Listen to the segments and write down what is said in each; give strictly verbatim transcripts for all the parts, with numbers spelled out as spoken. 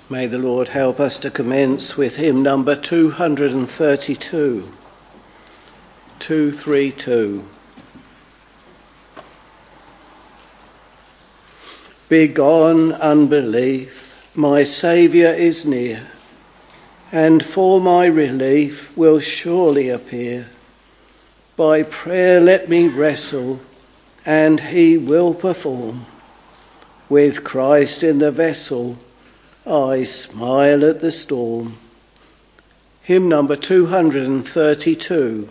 May the Lord help us to commence with hymn number two hundred thirty-two. two thirty-two. Begone unbelief, my Saviour is near, and for my relief will surely appear. By prayer let me wrestle, and he will perform. With Christ in the vessel, I smile at the storm. Hymn number two hundred thirty-two.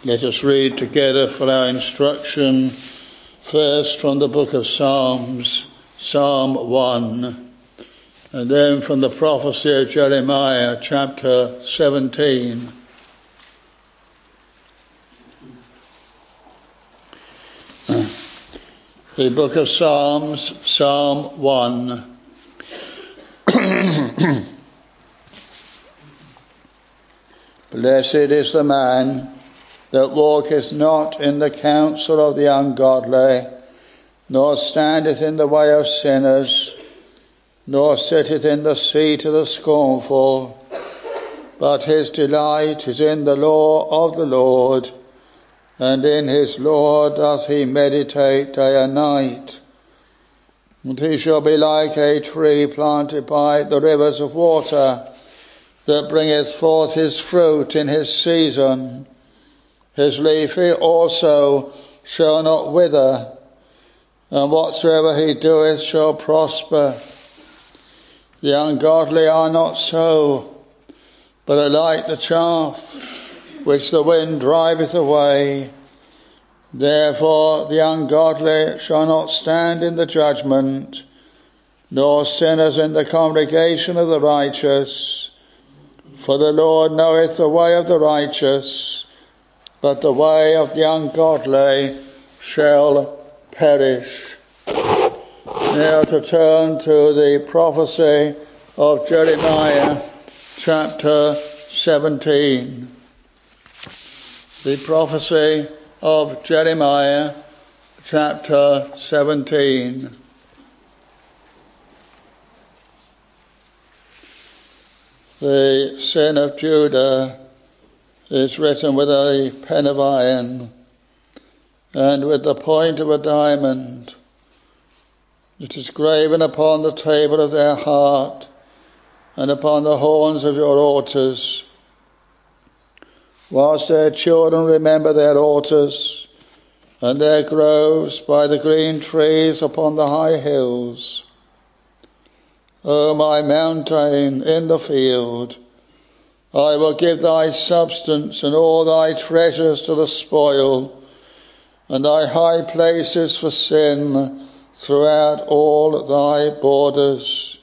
Let us read together for our instruction, first from the book of Psalms, Psalm one, and then from the prophecy of Jeremiah, chapter seventeen. The book of Psalms, Psalm one. Blessed is the man that walketh not in the counsel of the ungodly, nor standeth in the way of sinners, nor sitteth in the seat of the scornful, but his delight is in the law of the Lord, and in his law doth he meditate day and night. And he shall be like a tree planted by the rivers of water, that bringeth forth his fruit in his season. His leaf also shall not wither, and whatsoever he doeth shall prosper. The ungodly are not so, but are like the chaff which the wind driveth away. Therefore the ungodly shall not stand in the judgment, nor sinners in the congregation of the righteous. For the Lord knoweth the way of the righteous, but the way of the ungodly shall perish. Now to turn to the prophecy of Jeremiah, chapter seventeen. The prophecy of Jeremiah, chapter seventeen. The sin of Judah is written with a pen of iron and with the point of a diamond. It is graven upon the table of their heart and upon the horns of your altars. Whilst their children remember their altars and their groves by the green trees upon the high hills. O my mountain in the field, I will give thy substance and all thy treasures to the spoil, and thy high places for sin throughout all thy borders.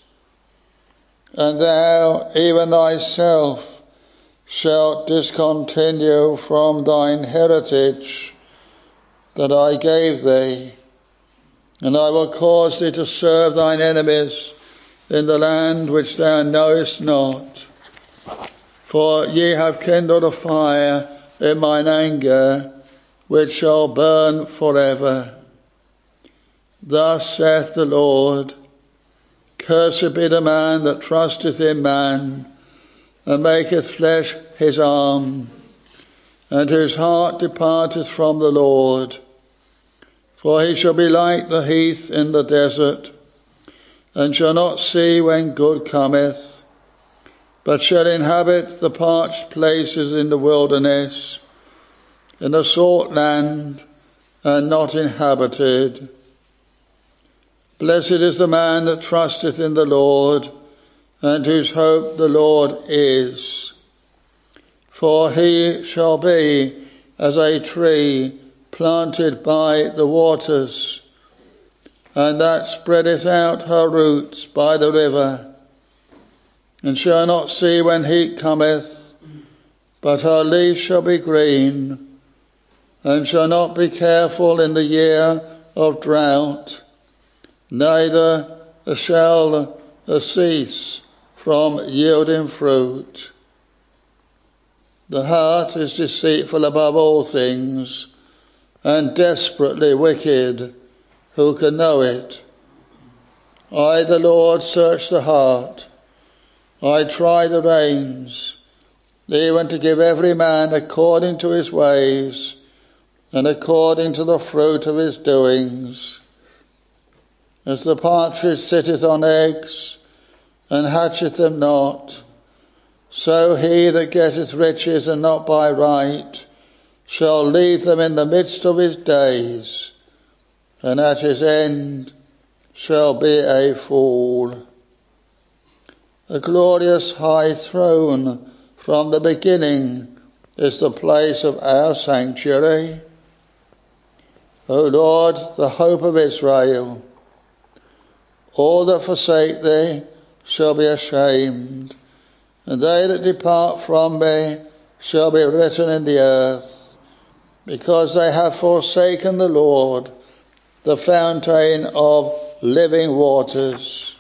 And thou, even thyself, shalt discontinue from thine heritage that I gave thee, and I will cause thee to serve thine enemies in the land which thou knowest not. For ye have kindled a fire in mine anger, which shall burn forever. Thus saith the Lord, Cursed be the man that trusteth in man, and maketh flesh his arm, and whose heart departeth from the Lord. For he shall be like the heath in the desert, and shall not see when good cometh, but shall inhabit the parched places in the wilderness, in a salt land, and not inhabited. Blessed is the man that trusteth in the Lord, and whose hope the Lord is. For he shall be as a tree planted by the waters, and that spreadeth out her roots by the river, and shall not see when heat cometh, but her leaf shall be green, and shall not be careful in the year of drought, neither shall cease from yielding fruit. The heart is deceitful above all things, and desperately wicked. Who can know it? I, the Lord, search the heart. I try the reins, even to give every man according to his ways, and according to the fruit of his doings. As the partridge sitteth on eggs, and hatcheth them not, so he that getteth riches and not by right shall leave them in the midst of his days, and at his end shall be a fool. A glorious high throne from the beginning is the place of our sanctuary. O Lord, the hope of Israel, all that forsake thee shall be ashamed, and they that depart from me shall be written in the earth, because they have forsaken the Lord, the fountain of living waters.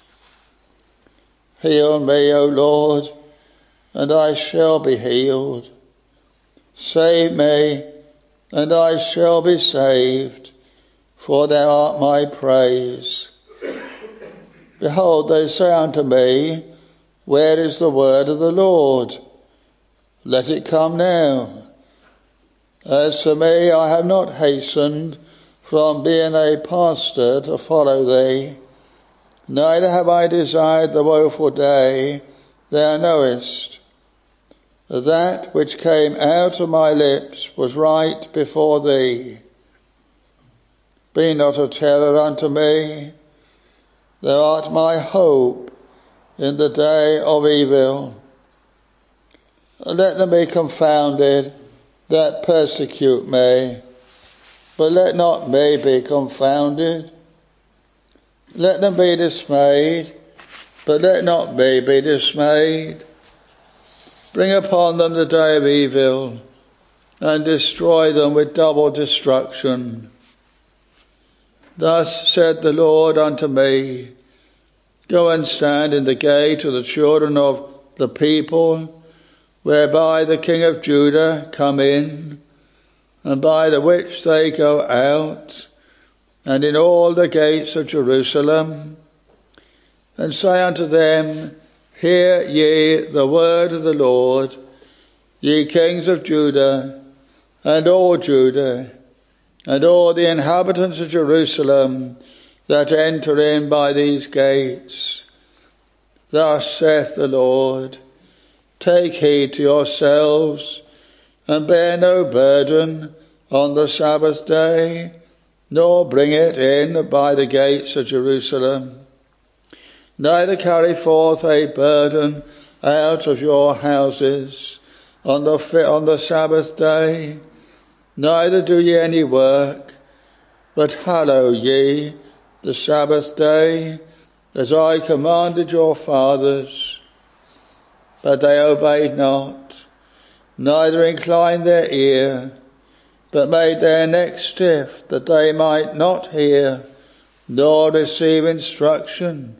Heal me, O Lord, and I shall be healed. Save me, and I shall be saved, for thou art my praise. Behold, they say unto me, where is the word of the Lord? Let it come now. As for me, I have not hastened from being a pastor to follow thee, neither have I desired the woeful day, thou knowest. That which came out of my lips was right before thee. Be not a terror unto me. Thou art my hope in the day of evil. Let them be confounded that persecute me, but let not me be confounded. Let them be dismayed, but let not me be dismayed. Bring upon them the day of evil, and destroy them with double destruction. Thus said the Lord unto me, go and stand in the gate of the children of the people, whereby the King of Judah come in, and by the which they go out, and in all the gates of Jerusalem, and say unto them, hear ye the word of the Lord, ye kings of Judah, and all Judah, and all the inhabitants of Jerusalem that enter in by these gates. Thus saith the Lord, take heed to yourselves, and bear no burden on the Sabbath day, nor bring it in by the gates of Jerusalem. Neither carry forth a burden out of your houses on the, on the Sabbath day, neither do ye any work, but hallow ye the Sabbath day, as I commanded your fathers. But they obeyed not, neither inclined their ear, but made their neck stiff, that they might not hear, nor receive instruction.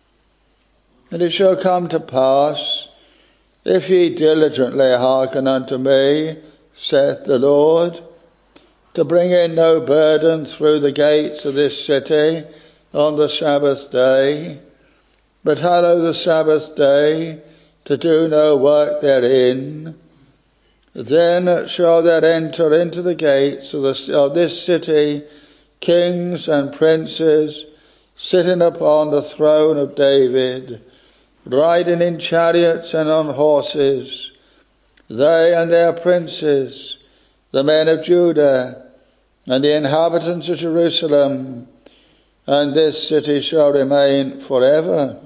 And it shall come to pass, if ye diligently hearken unto me, saith the Lord, to bring in no burden through the gates of this city on the Sabbath day, but hallow the Sabbath day, to do no work therein, then shall there enter into the gates of, the, of this city kings and princes, sitting upon the throne of David, riding in chariots and on horses, they and their princes, the men of Judah, and the inhabitants of Jerusalem, and this city shall remain forever.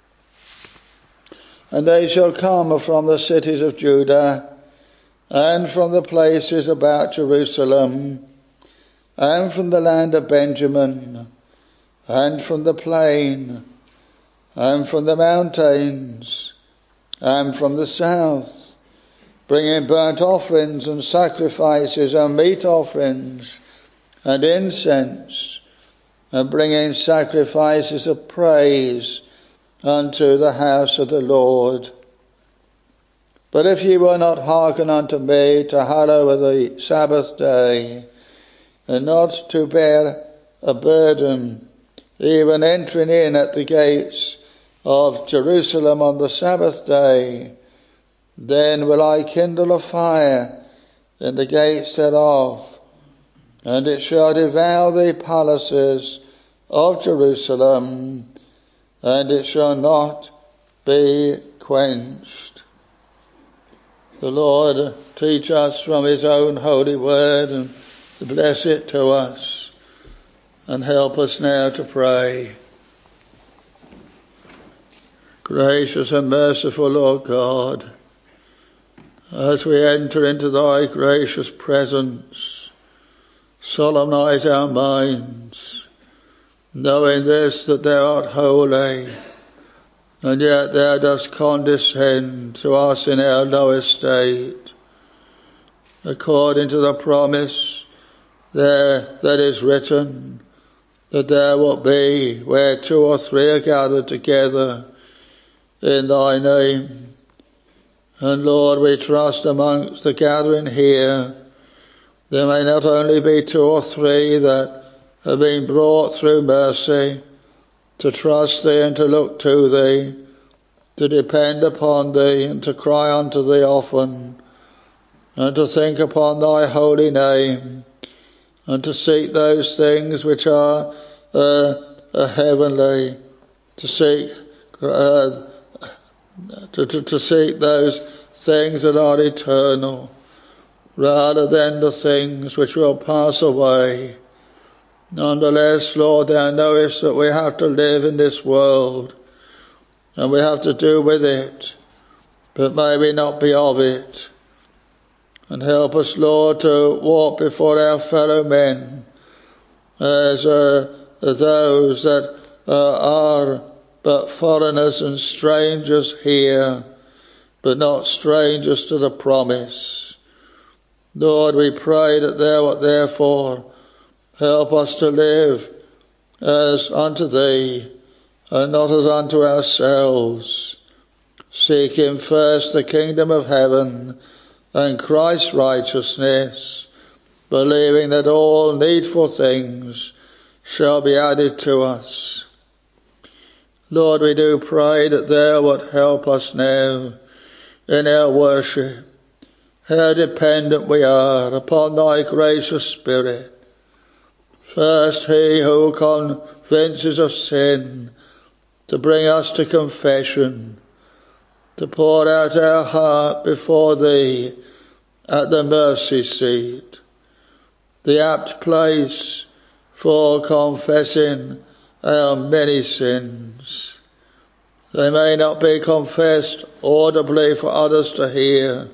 And they shall come from the cities of Judah, and from the places about Jerusalem, and from the land of Benjamin, and from the plain, and from the mountains, and from the south, bringing burnt offerings and sacrifices and meat offerings and incense, and bringing sacrifices of praise unto the house of the Lord. But if ye will not hearken unto me to hallow the Sabbath day, and not to bear a burden, even entering in at the gates of Jerusalem on the Sabbath day, then will I kindle a fire in the gates thereof, and it shall devour the palaces of Jerusalem, and it shall not be quenched. The Lord teach us from his own holy word, and bless it to us, and help us now to pray. Gracious and merciful Lord God, as we enter into thy gracious presence, solemnize our minds, knowing this, that thou art holy, and yet thou dost condescend to us in our low estate, according to the promise there that is written, that thou wilt be where two or three are gathered together in thy name. And Lord, we trust amongst the gathering here, there may not only be two or three that have been brought through mercy to trust thee and to look to thee, to depend upon thee and to cry unto thee often, and to think upon thy holy name, and to seek those things which are uh, uh, heavenly, to seek uh, to, to, to seek those things that are eternal, rather than the things which will pass away. Nonetheless, Lord, thou knowest that we have to live in this world, and we have to do with it, but may we not be of it. And help us, Lord, to walk before our fellow men as uh, those that uh, are but foreigners and strangers here, but not strangers to the promise. Lord, we pray that thou wilt therefore help us to live as unto thee, and not as unto ourselves, seeking first the kingdom of heaven and Christ's righteousness, believing that all needful things shall be added to us. Lord, we do pray that thou wilt help us now in our worship, how dependent we are upon thy gracious Spirit. First, he who convinces of sin, to bring us to confession, to pour out our heart before thee at the mercy seat, the apt place for confessing our many sins. They may not be confessed audibly for others to hear,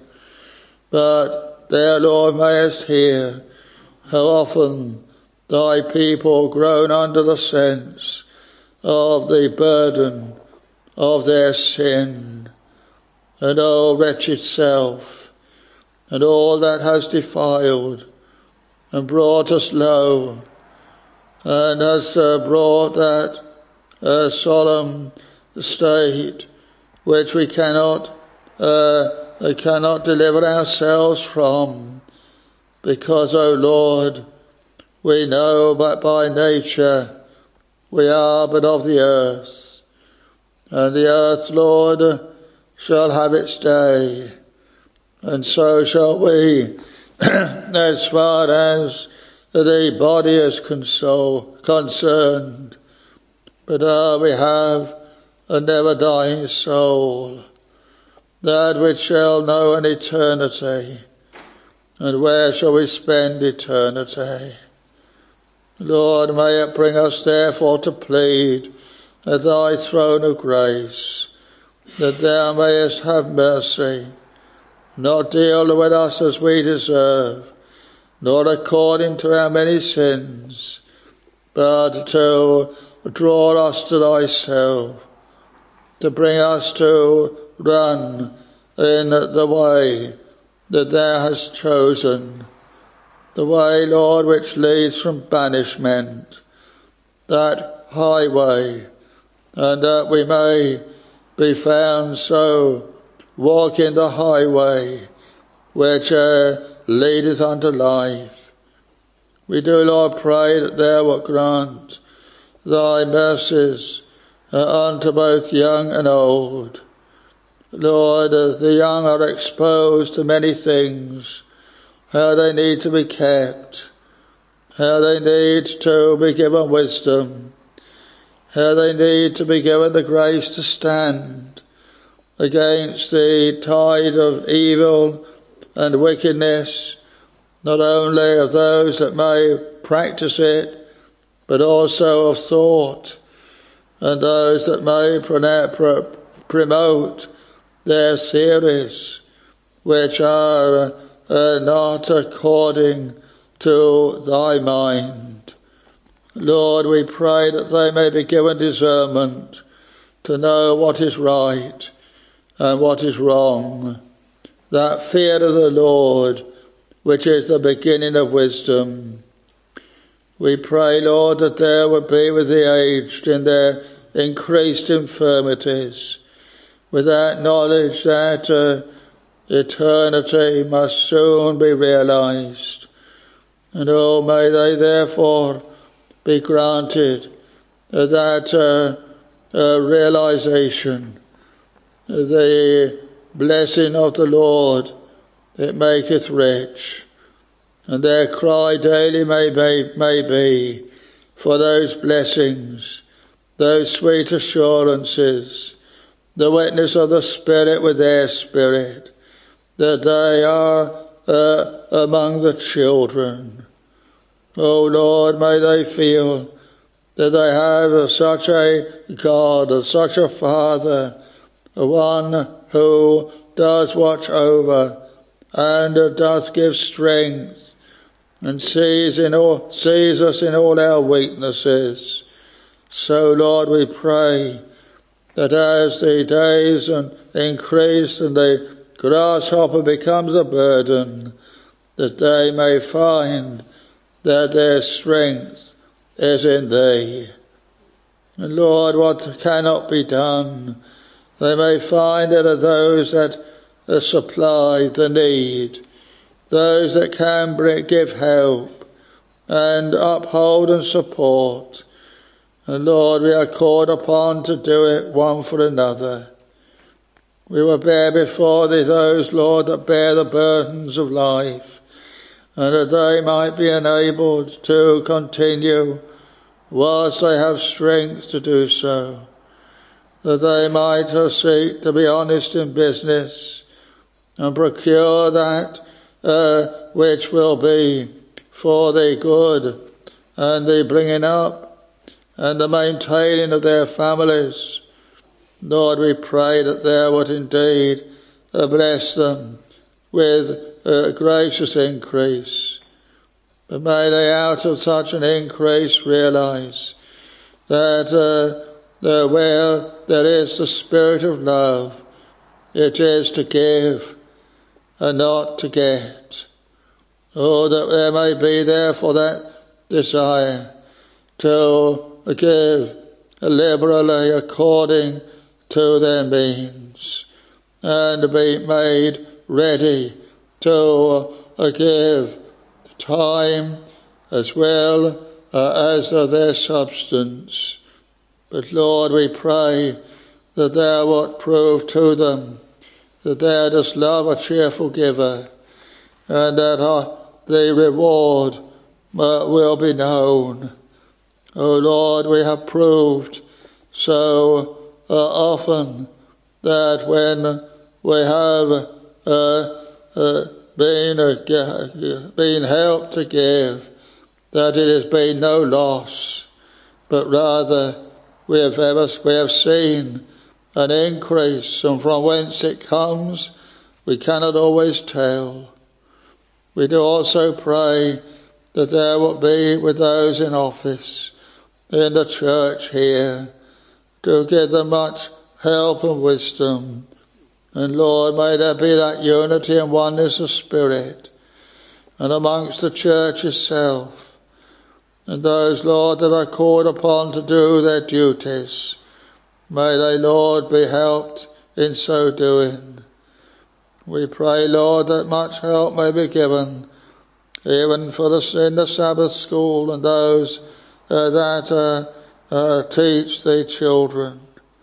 but thou, Lord, mayest hear how often thy people groan under the sense of the burden of their sin, and O wretched self, and all that has defiled and brought us low, and has uh, brought that uh, solemn state which we cannot uh, cannot deliver ourselves from, because, O Lord, we know that by nature we are but of the earth, and the earth, Lord, shall have its day, and so shall we, as far as the body is console, concerned. But ah, we have a never-dying soul, that which shall know an eternity. And where shall we spend eternity? Lord, may it bring us therefore to plead at thy throne of grace, that thou mayest have mercy, not deal with us as we deserve, nor according to our many sins, but to draw us to thyself, to bring us to run in the way that thou hast chosen, the way, Lord, which leads from banishment, that highway, and that we may be found so walking the highway which uh, leadeth unto life. We do, Lord, pray that thou wilt grant thy mercies uh, unto both young and old. Lord, uh, the young are exposed to many things, how they need to be kept, how they need to be given wisdom, how they need to be given the grace to stand against the tide of evil and wickedness, not only of those that may practice it, but also of thought, and those that may promote their theories, which are uh, not according to thy mind. Lord, we pray that they may be given discernment to know what is right and what is wrong, that fear of the Lord, which is the beginning of wisdom. We pray, Lord, that there would be with the aged in their increased infirmities, with that knowledge that uh, eternity must soon be realized. And oh, may they therefore be granted uh, that uh, uh, realization, the blessing of the Lord, it maketh rich, and their cry daily may be, may be for those blessings, those sweet assurances, the witness of the Spirit with their spirit, that they are uh, among the children. Oh Lord, may they feel that they have such a God, such a Father, one who does watch over and does give strength and sees in all sees us in all our weaknesses. So Lord, we pray that as the days increase and the grasshopper becomes a burden, that they may find that their strength is in thee. And Lord, what cannot be done, they may find that are those that uh, supply the need, those that can bring, give help and uphold and support. And Lord, we are called upon to do it one for another. We will bear before thee those, Lord, that bear the burdens of life, and that they might be enabled to continue whilst they have strength to do so, that they might seek to be honest in business and procure that uh, which will be for their good and the bringing up and the maintaining of their families. Lord, we pray that thou would indeed uh, bless them with a gracious increase. But may they out of such an increase realise that uh, uh, where there is the spirit of love, it is to give and not to get. Oh, that there may be therefore that desire to give liberally according to their means, and be made ready to uh, give time as well uh, as of their substance. But Lord, we pray that thou wilt prove to them that thou dost love a cheerful giver, and that uh, the reward uh, will be known. O Lord, we have proved so uh, often that when we have uh, uh, been, uh, been helped to give, that it has been no loss, but rather we have, ever, we have seen an increase, and from whence it comes we cannot always tell. We do also pray that there will be with those in office in the church here to give them much help and wisdom. And Lord, may there be that unity and oneness of spirit, and amongst the church itself, and those, Lord, that are called upon to do their duties, may they, Lord, be helped in so doing. We pray, Lord, that much help may be given, even for the, in the Sabbath school and those uh, that uh, uh, teach the children.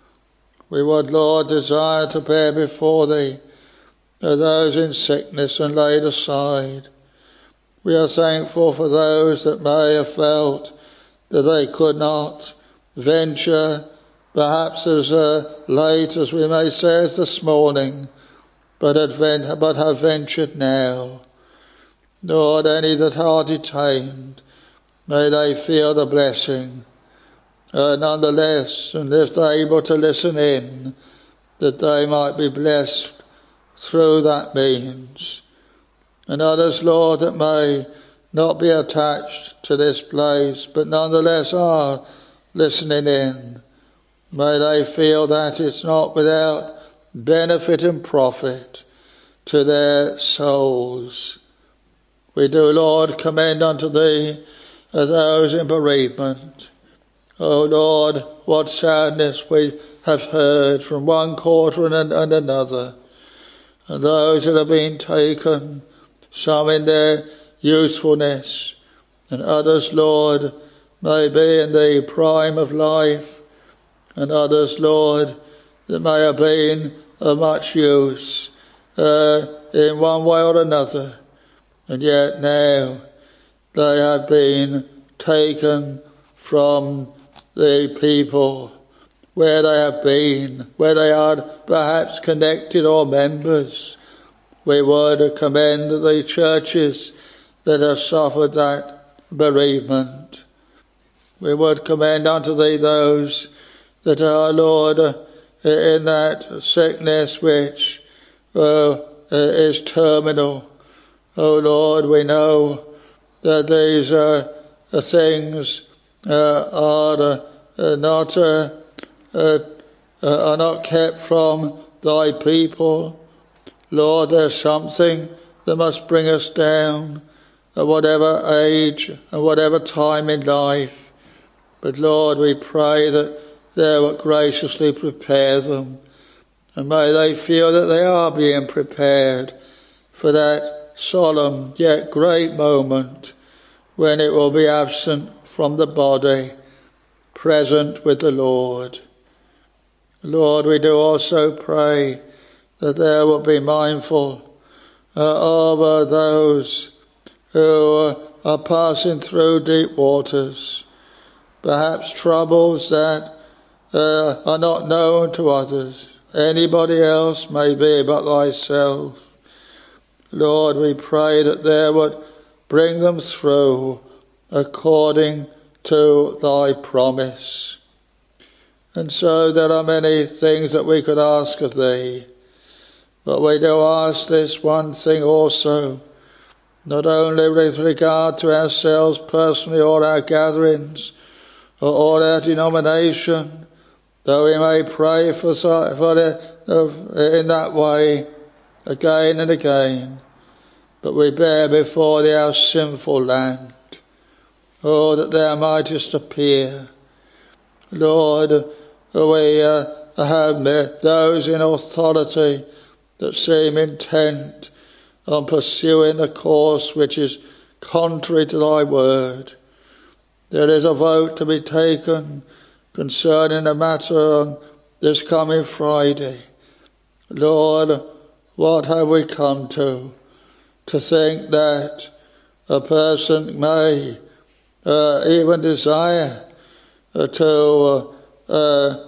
We would, Lord, desire to bear before thee uh, those in sickness and laid aside. We are thankful for those that may have felt that they could not venture, perhaps as uh, late as we may say as this morning, but, advent- but have ventured now. Lord, any that are detained, may they feel the blessing. Uh, nonetheless, and if they're able to listen in, that they might be blessed through that means. And others, Lord, that may not be attached to this place, but nonetheless are listening in. May they feel that it's not without benefit and profit to their souls. We do, Lord, commend unto Thee those in bereavement. O Lord, what sadness we have heard from one quarter and, and another. And those that have been taken, some in their youthfulness, and others, Lord, may be in the prime of life, and others, Lord, that may have been of much use uh, in one way or another, and yet now they have been taken from the people where they have been, where they are perhaps connected or members. We would commend the churches that have suffered that bereavement. We would commend unto Thee those that are, Lord, in that sickness which uh, is terminal. O Lord, we know that these uh, things uh, are uh, not uh, uh, are not kept from Thy people. Lord, there's something that must bring us down at whatever age and whatever time in life. But Lord, we pray that Thou wilt graciously prepare them, and may they feel that they are being prepared for that solemn yet great moment when it will be absent from the body, present with the Lord. Lord, we do also pray that Thou wilt be mindful uh, of uh, those who uh, are passing through deep waters, perhaps troubles that uh, are not known to others. Anybody else may be but Thyself. Lord, we pray that Thou would bring them through according to Thy promise. And so there are many things that we could ask of Thee, but we do ask this one thing also, not only with regard to ourselves personally or our gatherings or our denomination, though we may pray for, for it in that way again and again, but we bear before Thee our sinful land. Oh, that Thou mightest appear. Lord, we uh, have met those in authority that seem intent on pursuing a course which is contrary to Thy word. There is a vote to be taken concerning a matter on this coming Friday. Lord, what have we come to? To think that a person may uh, even desire uh, to uh, uh,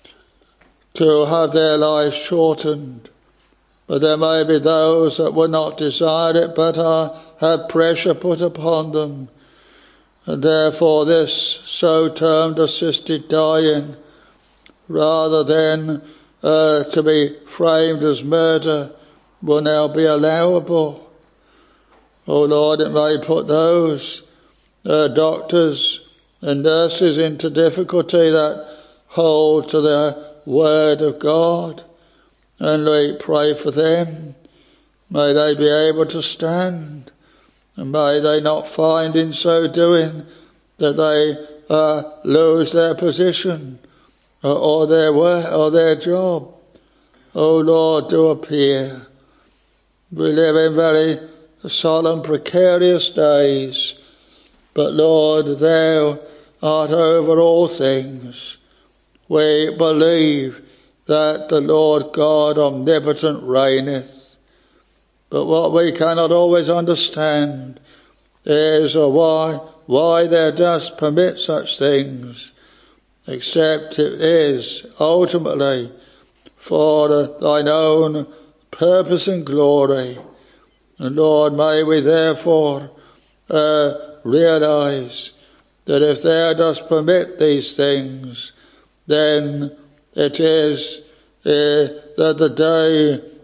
to have their lives shortened. But there may be those that would not desire it, but are, have pressure put upon them. And therefore this so-termed assisted dying, rather than uh, to be framed as murder, will now be allowable. Oh Lord, it may put those uh, doctors and nurses into difficulty that hold to the word of God. And we pray for them. May they be able to stand, and may they not find in so doing that they uh, lose their position or, or their work or their job. Oh Lord, do appear. We live in very solemn, precarious days, but Lord, Thou art over all things. We believe that the Lord God omnipotent reigneth. But what we cannot always understand is why why Thou dost permit such things, except it is ultimately for Thine own purpose and glory. And Lord, may we therefore uh, realize that if Thou dost permit these things, then it is uh, that the day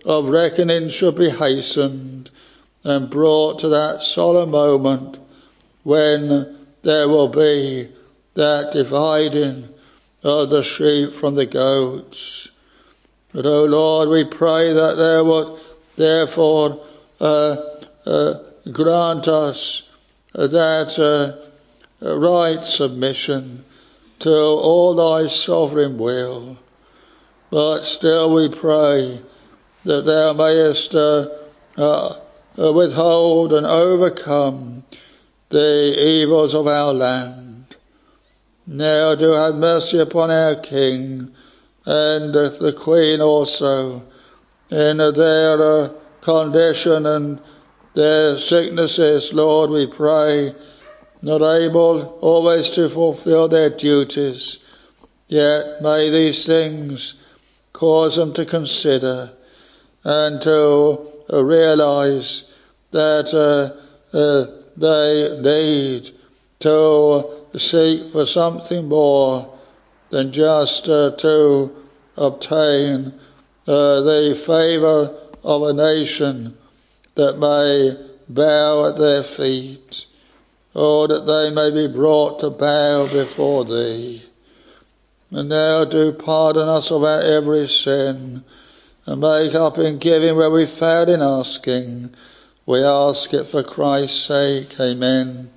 of reckoning should be hastened and brought to that solemn moment when there will be that dividing of the sheep from the goats. But, O Lord, we pray that there would therefore uh, uh, grant us that uh, right submission to all thy sovereign will. But still we pray that thou mayest uh, uh, uh, withhold and overcome the evils of our land. Now do have mercy upon our King and uh, the Queen also, in uh, their uh, condition and their sicknesses, Lord, we pray, not able always to fulfill their duties, yet may these things cause them to consider and to uh, realize that uh, uh, they need to seek for something more than just uh, to obtain uh, the favour of a nation that may bow at their feet, or that they may be brought to bow before thee. And now do pardon us of our every sin, and make up in giving where we failed in asking. We ask it for Christ's sake. Amen.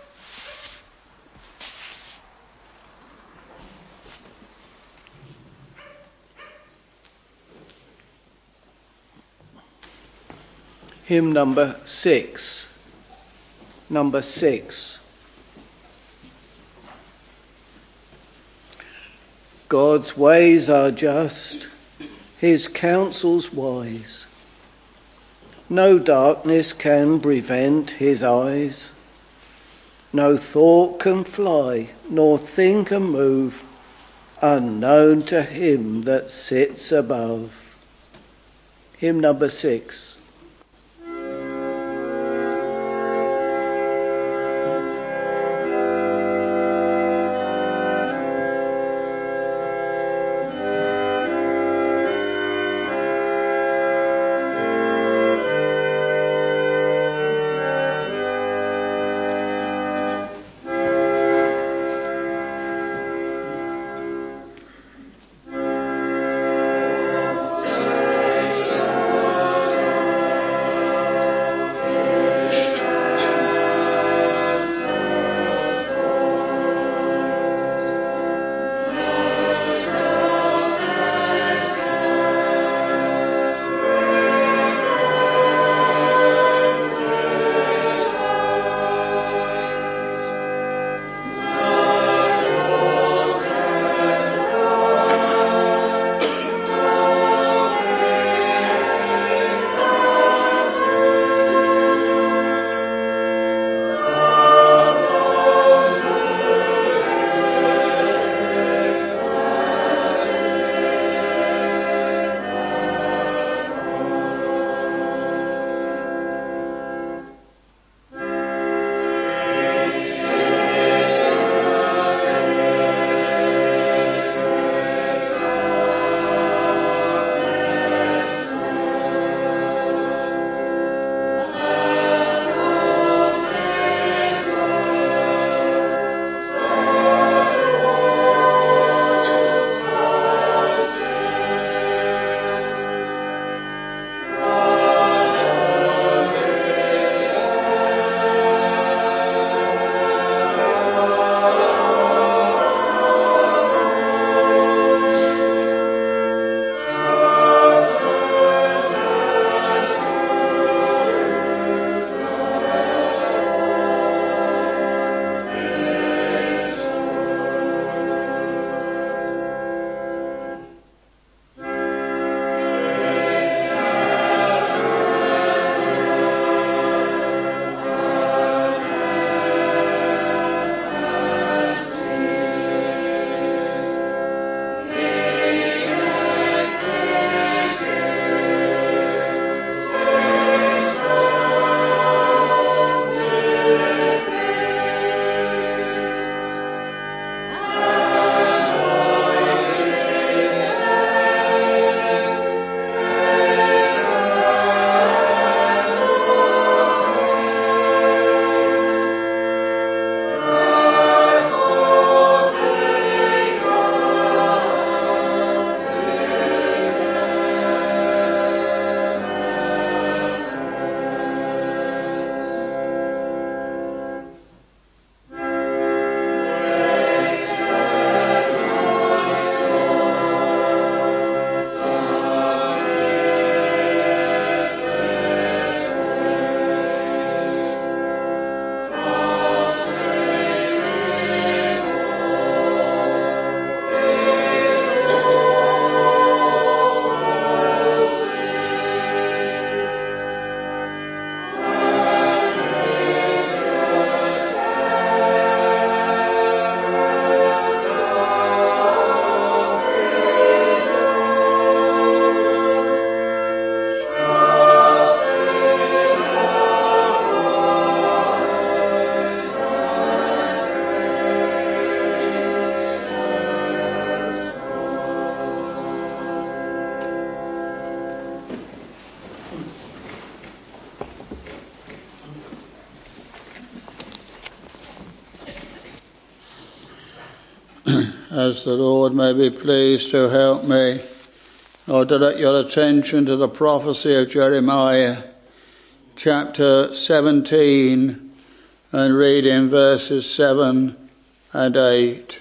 Hymn number six. Number six. God's ways are just, his counsels wise. No darkness can prevent his eyes. No thought can fly, nor thing can move, unknown to him that sits above. Hymn number six. As the Lord may be pleased to help me, I'll direct your attention to the prophecy of Jeremiah, chapter seventeen, and read in verses seven and eight.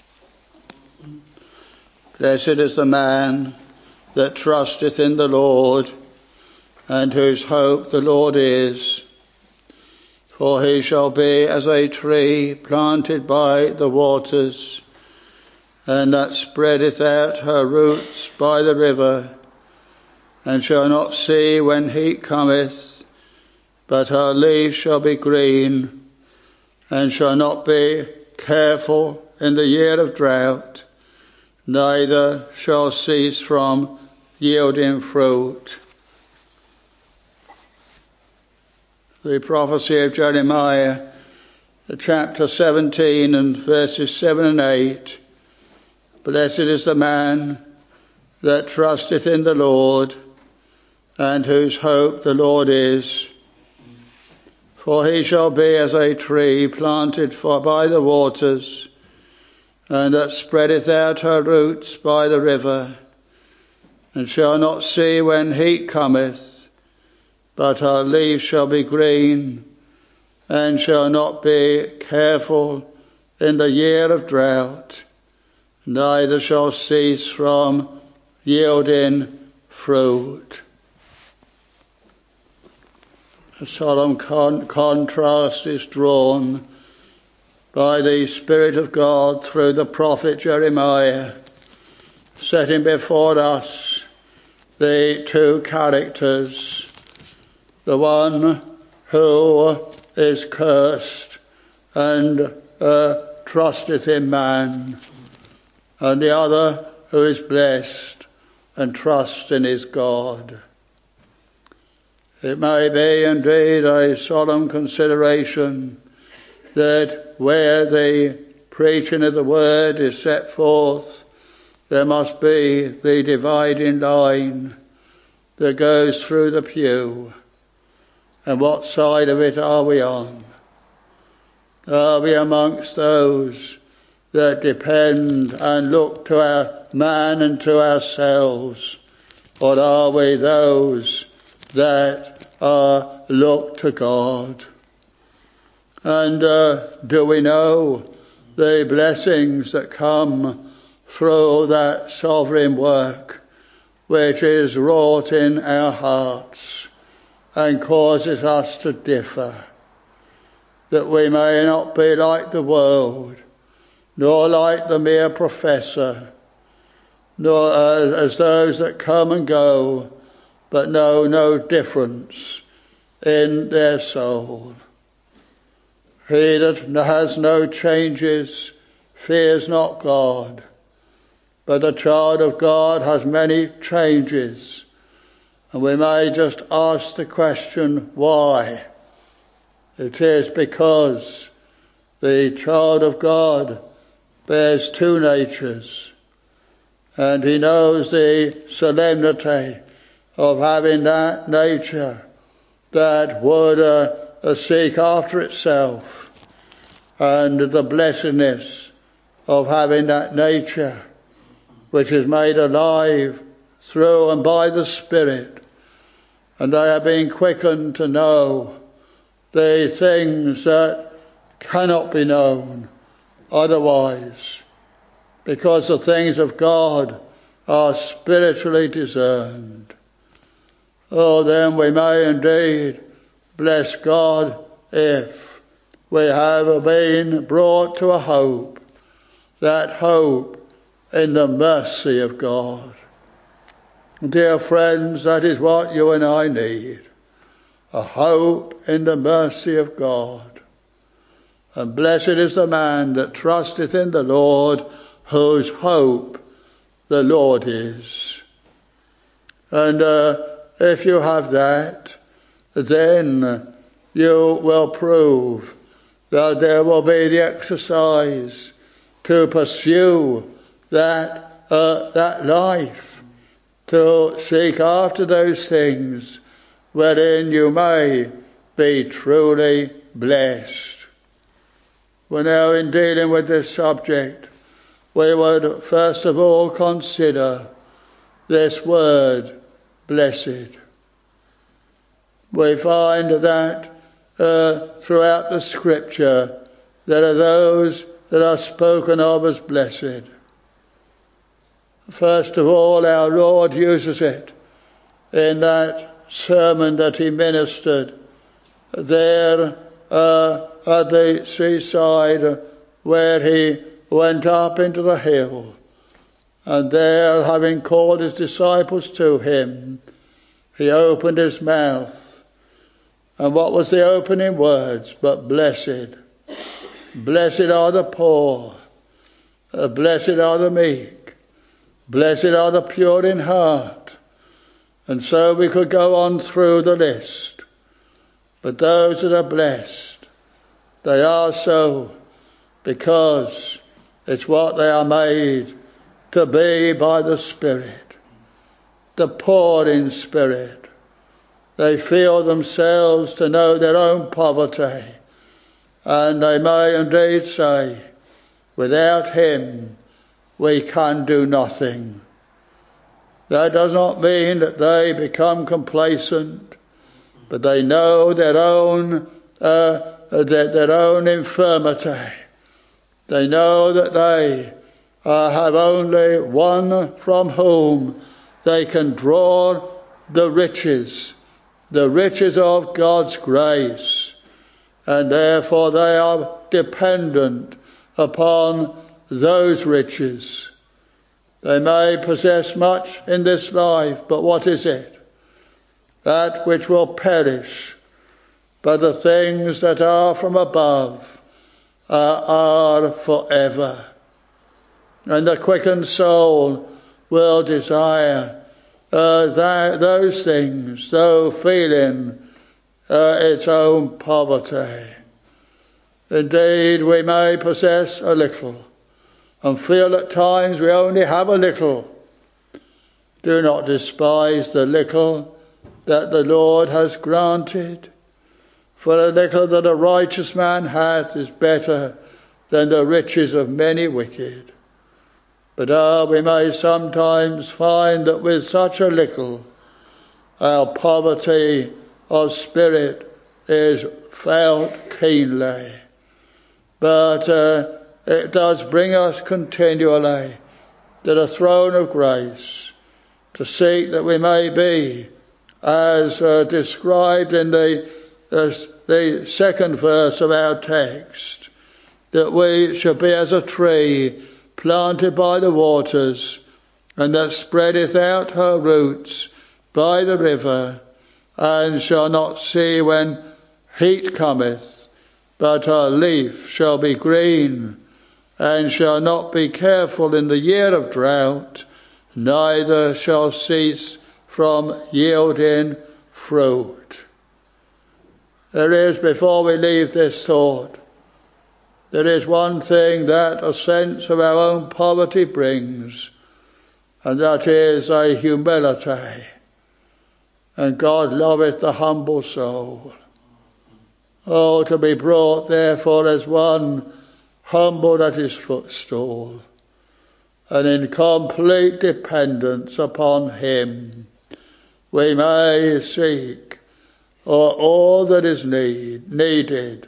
Blessed is the man that trusteth in the Lord, and whose hope the Lord is. For he shall be as a tree planted by the waters, and that spreadeth out her roots by the river, and shall not see when heat cometh, but her leaf shall be green, and shall not be careful in the year of drought, neither shall cease from yielding fruit. The prophecy of Jeremiah, chapter seventeen and verses seven and eight. Blessed is the man that trusteth in the Lord, and whose hope the Lord is. For he shall be as a tree planted for by the waters, and that spreadeth out her roots by the river, and shall not see when heat cometh, but her leaf shall be green, and shall not be careful in the year of drought, neither shall cease from yielding fruit. A solemn con- contrast is drawn by the Spirit of God through the prophet Jeremiah, setting before us the two characters, the one who is cursed and uh, trusteth in man, and the other who is blessed and trusts in his God. It may be indeed a solemn consideration that where the preaching of the word is set forth, there must be the dividing line that goes through the pew. And what side of it are we on? Are we amongst those that depend and look to our man and to ourselves, or are we those that uh, look to God? And uh, do we know the blessings that come through that sovereign work which is wrought in our hearts and causes us to differ, that we may not be like the world, nor like the mere professor, nor as, as those that come and go, but know no difference in their soul. He that has no changes fears not God, but the child of God has many changes. And we may just ask the question, why? It is because the child of God bears two natures, and he knows the solemnity of having that nature that would uh, uh, seek after itself, and the blessedness of having that nature which is made alive through and by the Spirit, and they have been quickened to know the things that cannot be known otherwise, because the things of God are spiritually discerned. Oh, then we may indeed bless God if we have been brought to a hope, that hope in the mercy of God. Dear friends, that is what you and I need, a hope in the mercy of God. And blessed is the man that trusteth in the Lord, whose hope the Lord is. And uh, if you have that, then you will prove that there will be the exercise to pursue that uh, that life, to seek after those things wherein you may be truly blessed. We're now in dealing with this subject, we would first of all consider this word, blessed. We find that uh, throughout the Scripture there are those that are spoken of as blessed. First of all, our Lord uses it in that sermon that he ministered there uh, at the seaside, where he went up into the hill, and there, having called his disciples to him, he opened his mouth. And what was the opening words but blessed? Blessed are the poor, uh, blessed are the meek, blessed are the pure in heart. And so we could go on through the list. But those that are blessed, they are so because it's what they are made to be by the Spirit. The poor in spirit, they feel themselves to know their own poverty, and they may indeed say, without him we can do nothing. That does not mean that they become complacent, but they know their own uh, their, their own infirmity. They know that they uh, have only one from whom they can draw the riches, the riches of God's grace, and therefore they are dependent upon those riches. They may possess much in this life, but what is it? That which will perish, but the things that are from above uh, are forever. And the quickened soul will desire uh, that, those things, though feeling uh, its own poverty. Indeed, we may possess a little and feel at times we only have a little. Do not despise the little that the Lord has granted, for a little that a righteous man hath is better than the riches of many wicked. But ah, we may sometimes find that with such a little, our poverty of spirit is felt keenly. But uh, it does bring us continually to the throne of grace to seek that we may be, as uh, described in the, uh, the second verse of our text, that we shall be as a tree planted by the waters, and that spreadeth out her roots by the river, and shall not see when heat cometh, but her leaf shall be green, and shall not be careful in the year of drought, neither shall cease from yielding fruit. There is, before we leave this thought, there is one thing that a sense of our own poverty brings, and that is a humility. And God loveth the humble soul. Oh, to be brought therefore as one humbled at his footstool, and in complete dependence upon him, we may seek all that is need, needed,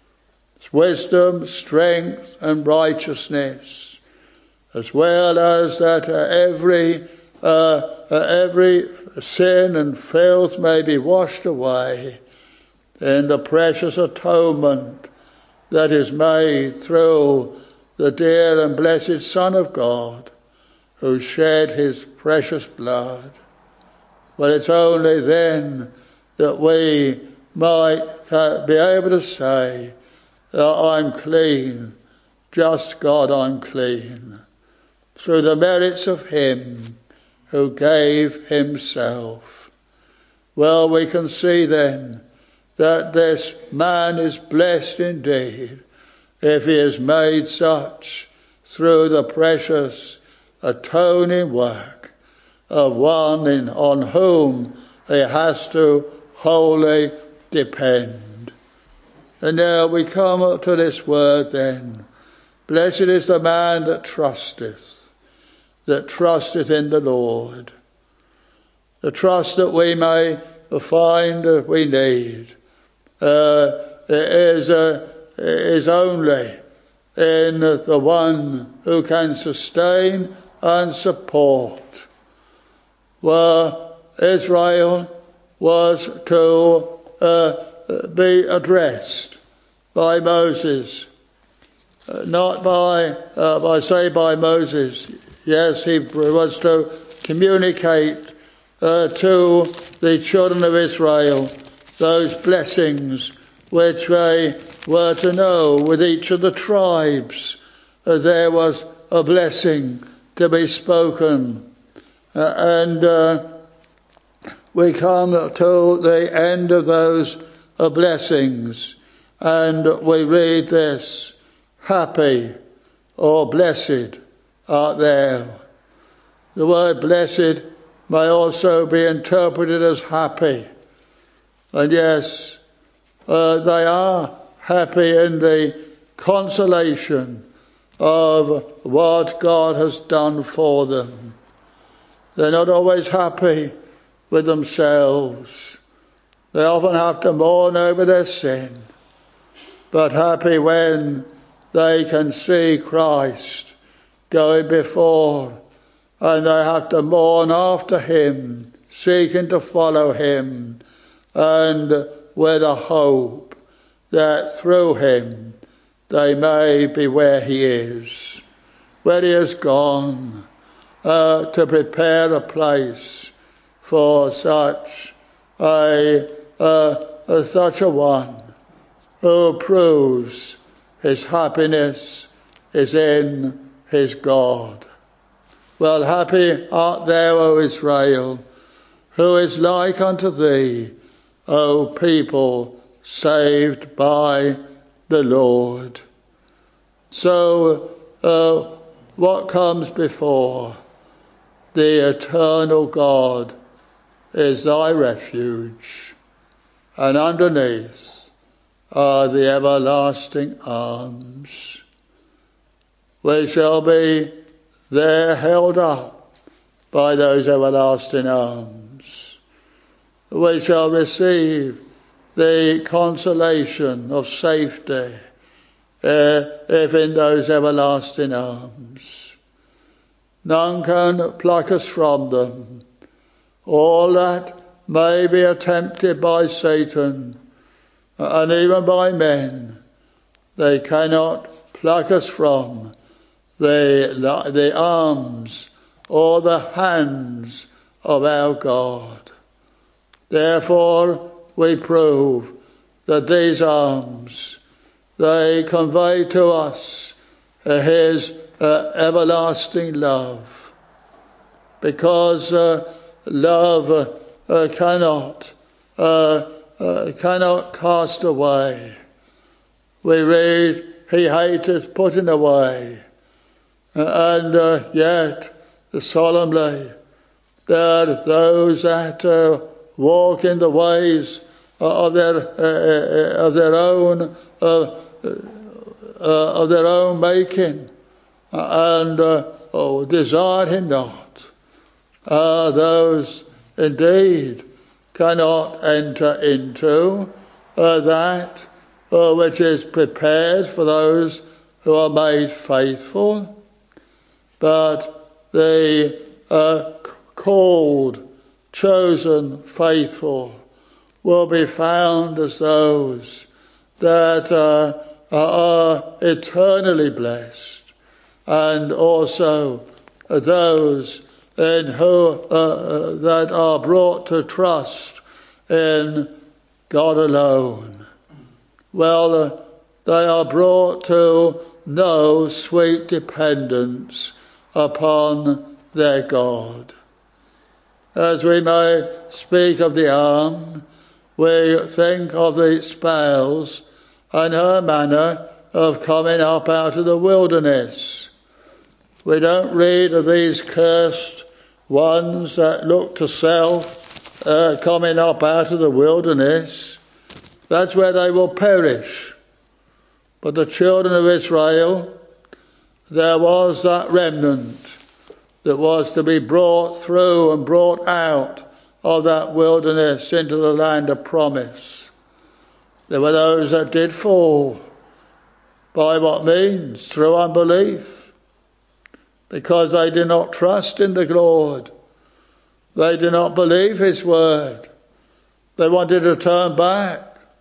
wisdom, strength and righteousness, as well as that uh, every uh, uh, every sin and filth may be washed away in the precious atonement that is made through the dear and blessed Son of God, who shed his precious blood. But it's only then that we might uh, be able to say, oh, I'm clean, just God, I'm clean, through the merits of him who gave himself. Well, we can see then that this man is blessed indeed if he is made such through the precious atoning work of one in, on whom he has to wholly depend. And now we come up to this word then, Blessed is the man that trusteth, that trusteth in the Lord. The trust that we may find that we need uh, is, uh, is only in the one who can sustain and support. Where Israel was to uh, be addressed by Moses, uh, not by, uh, by say by Moses, yes, he was to communicate uh, to the children of Israel those blessings which they were to know. With each of the tribes uh, there was a blessing to be spoken. Uh, and uh, we come to the end of those uh, blessings, and we read this: happy or blessed art thou. The word blessed may also be interpreted as happy. And yes, uh, they are happy in the consolation of what God has done for them. They're not always happy with themselves. They often have to mourn over their sin, but happy when they can see Christ going before, and they have to mourn after him, seeking to follow him, and with a hope that through him they may be where he is, where he has gone uh, to prepare a place for such a, uh, uh, such a one who proves his happiness is in his God. Well, happy art thou, O Israel, who is like unto thee, O people saved by the Lord. So, uh, what comes before? The eternal God is thy refuge, and underneath are the everlasting arms. We shall be there held up by those everlasting arms. We shall receive the consolation of safety uh, if in those everlasting arms. None can pluck us from them. All that may be attempted by Satan and even by men, they cannot pluck us from the, the arms or the hands of our God. Therefore we prove that these arms, they convey to us uh, his uh, everlasting love, because uh, love uh, uh, cannot uh, uh, cannot cast away. We read, he hateth putting away, and uh, yet solemnly there are those that uh, walk in the ways of their uh, of their own uh, uh, of their own making, and uh, oh, desire him not. Uh, those indeed cannot enter into uh, that uh, which is prepared for those who are made faithful, but the uh, called, chosen, faithful will be found as those that uh, are eternally blessed, and also those in who uh, that are brought to trust in God alone. Well, uh, they are brought to know sweet dependence upon their God. As we may speak of the arm, we think of the spouse and her manner of coming up out of the wilderness. We don't read of these cursed ones that look to self uh, coming up out of the wilderness. That's where they will perish. But the children of Israel, there was that remnant that was to be brought through and brought out of that wilderness into the land of promise. There were those that did fall. By what means? Through unbelief. Because they did not trust in the Lord. They did not believe his word. They wanted to turn back.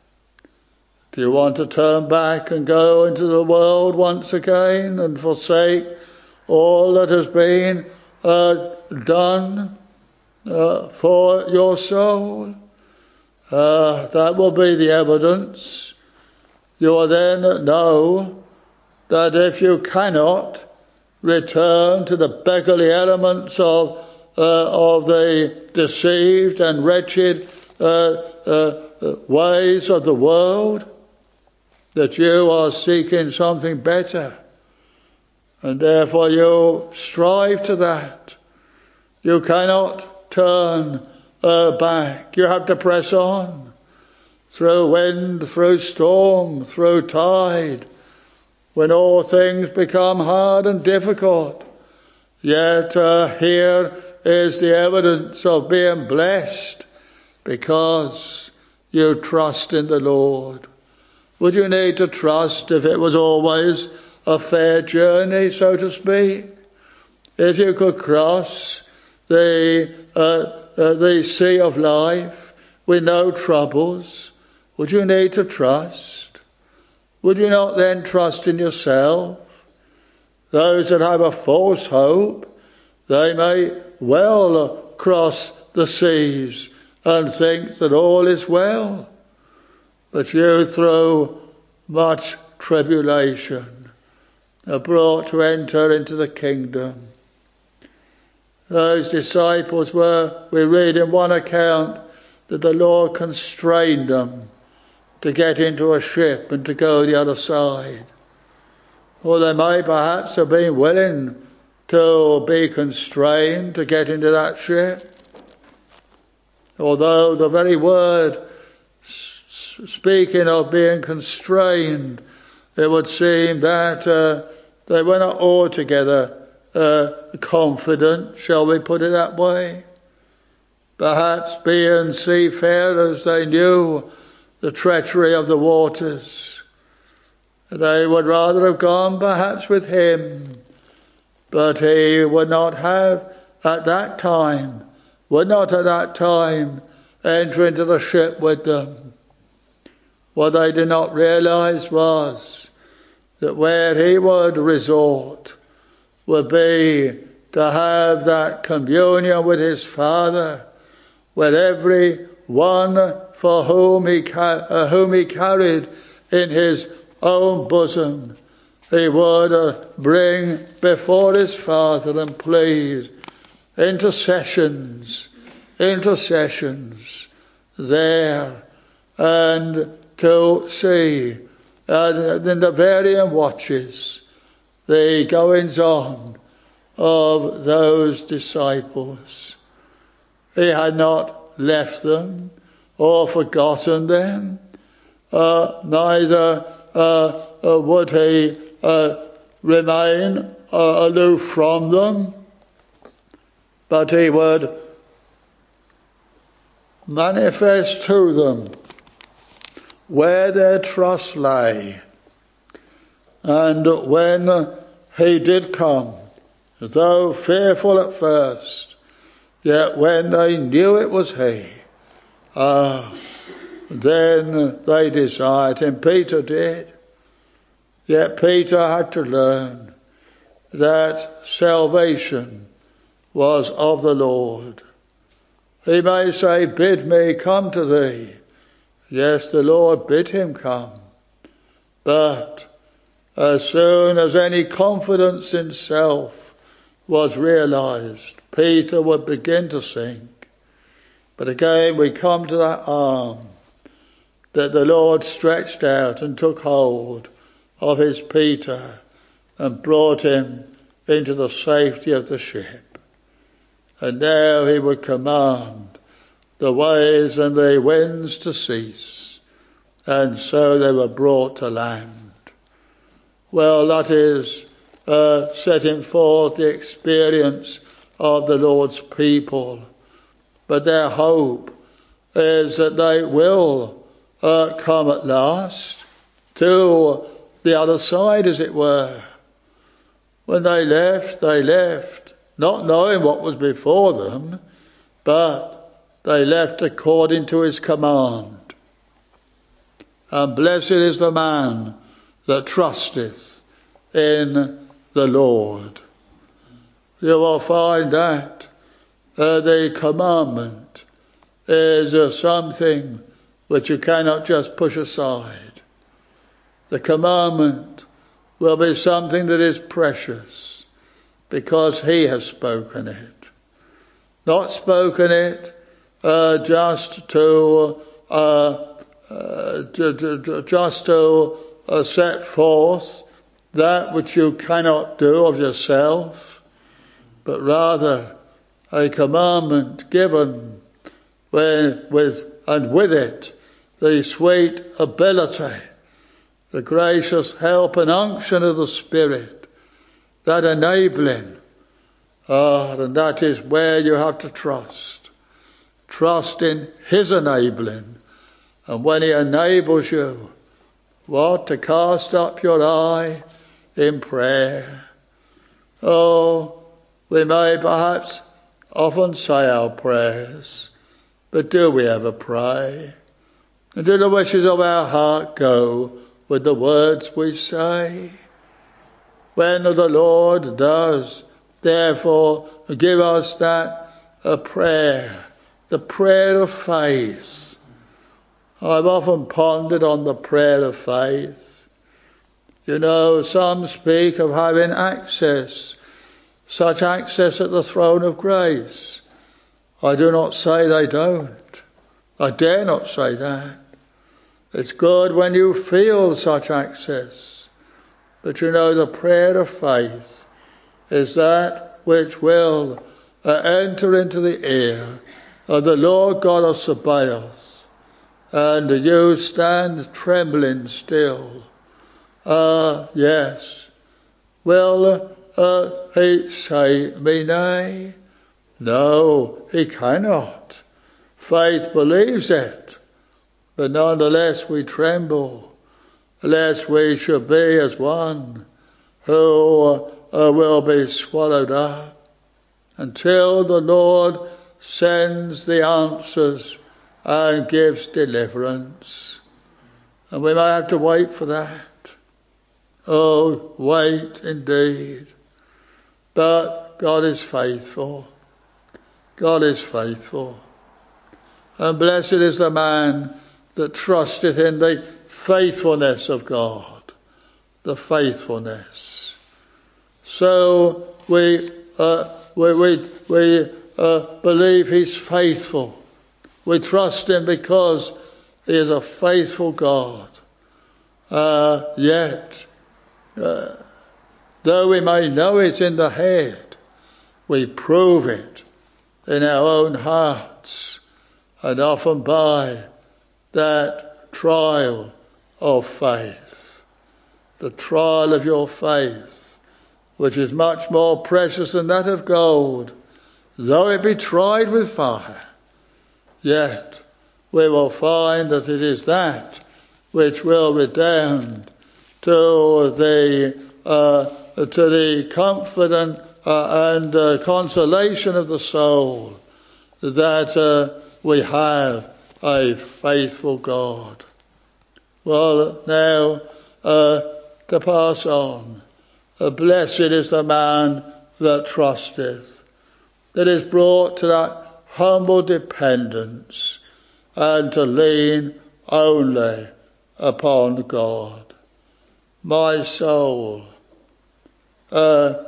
Do you want to turn back and go into the world once again and forsake all that has been uh, done uh, for your soul? Uh, that will be the evidence. You will then know that if you cannot return to the beggarly elements of uh, of the deceived and wretched uh, uh, ways of the world, that you are seeking something better, and therefore you strive to that. You cannot turn uh, back. You have to press on through wind, through storm, through tide, when all things become hard and difficult. Yet uh, here is the evidence of being blessed because you trust in the Lord. Would you need to trust if it was always a fair journey, so to speak? If you could cross the uh, uh, the sea of life with no troubles, would you need to trust? Would you not then trust in yourself? Those that have a false hope, they may well cross the seas and think that all is well. But you, through much tribulation, are brought to enter into the kingdom. Those disciples were, we read in one account, that the Lord constrained them to get into a ship and to go the other side. Or they may perhaps have been willing to be constrained to get into that ship. Although the very word speaking of being constrained, it would seem that uh, they were not altogether uh, confident, shall we put it that way. Perhaps being seafarers, they knew the treachery of the waters. They would rather have gone perhaps with him, but he would not have at that time, would not at that time enter into the ship with them. What they did not realize was that where he would resort would be to have that communion with his Father, where every one for whom he, uh, whom he carried in his own bosom, he would uh, bring before his Father and plead intercessions, intercessions there, and to see uh, in the varying watches the goings on of those disciples. He had not left them or forgotten them, uh, neither uh, uh, would he uh, remain uh, aloof from them, but he would manifest to them where their trust lay. And when he did come, though fearful at first, yet when they knew it was he, ah, then they desired him. Peter did. Yet Peter had to learn that salvation was of the Lord. He may say, bid me come to thee. Yes, the Lord bid him come. But as soon as any confidence in self was realized, Peter would begin to sink. But again we come to that arm that the Lord stretched out and took hold of his Peter and brought him into the safety of the ship. And now he would command the waves and the winds to cease, and so they were brought to land. Well, that is uh, setting forth the experience of the Lord's people. But their hope is that they will uh, come at last to the other side, as it were. When they left, they left, not knowing what was before them, but they left according to his command. And blessed is the man that trusteth in the Lord. You will find that uh, the commandment is uh, something which you cannot just push aside. The commandment will be something that is precious because he has spoken it. Not spoken it uh, just to uh, uh, to, to, just to uh, set forth that which you cannot do of yourself, but rather a commandment given with, with and with it the sweet ability, the gracious help and unction of the Spirit, that enabling. Ah, and that is where you have to trust. Trust in his enabling. And when he enables you, what? To cast up your eye in prayer. Oh, we may perhaps often say our prayers, but do we ever pray? And do the wishes of our heart go with the words we say? When the Lord does, therefore, give us that a prayer, the prayer of faith. I've often pondered on the prayer of faith. You know, some speak of having access, such access at the throne of grace. I do not say they don't. I dare not say that. It's good when you feel such access. But you know, the prayer of faith is that which will uh, enter into the ear of the Lord God of Sabaoth. And you stand trembling still. Ah, uh, yes. Will uh, he say me nay? No, he cannot. Faith believes it. But nonetheless we tremble, lest we should be as one who uh, will be swallowed up until the Lord sends the answers and gives deliverance. And we may have to wait for that. Oh, wait indeed. But God is faithful. God is faithful. And blessed is the man that trusteth in the faithfulness of God. The faithfulness. So we uh, we we, we uh, believe he's faithful. We trust him because he is a faithful God. Uh, yet, uh, though we may know it in the head, we prove it in our own hearts, and often by that trial of faith. The trial of your faith, which is much more precious than that of gold, though it be tried with fire. Yet we will find that it is that which will redound to the uh, to the comfort and, uh, and uh, consolation of the soul, that uh, we have a faithful God. Well, now uh, to pass on, uh, blessed is the man that trusteth, that is brought to that humble dependence and to lean only upon God. My soul, uh,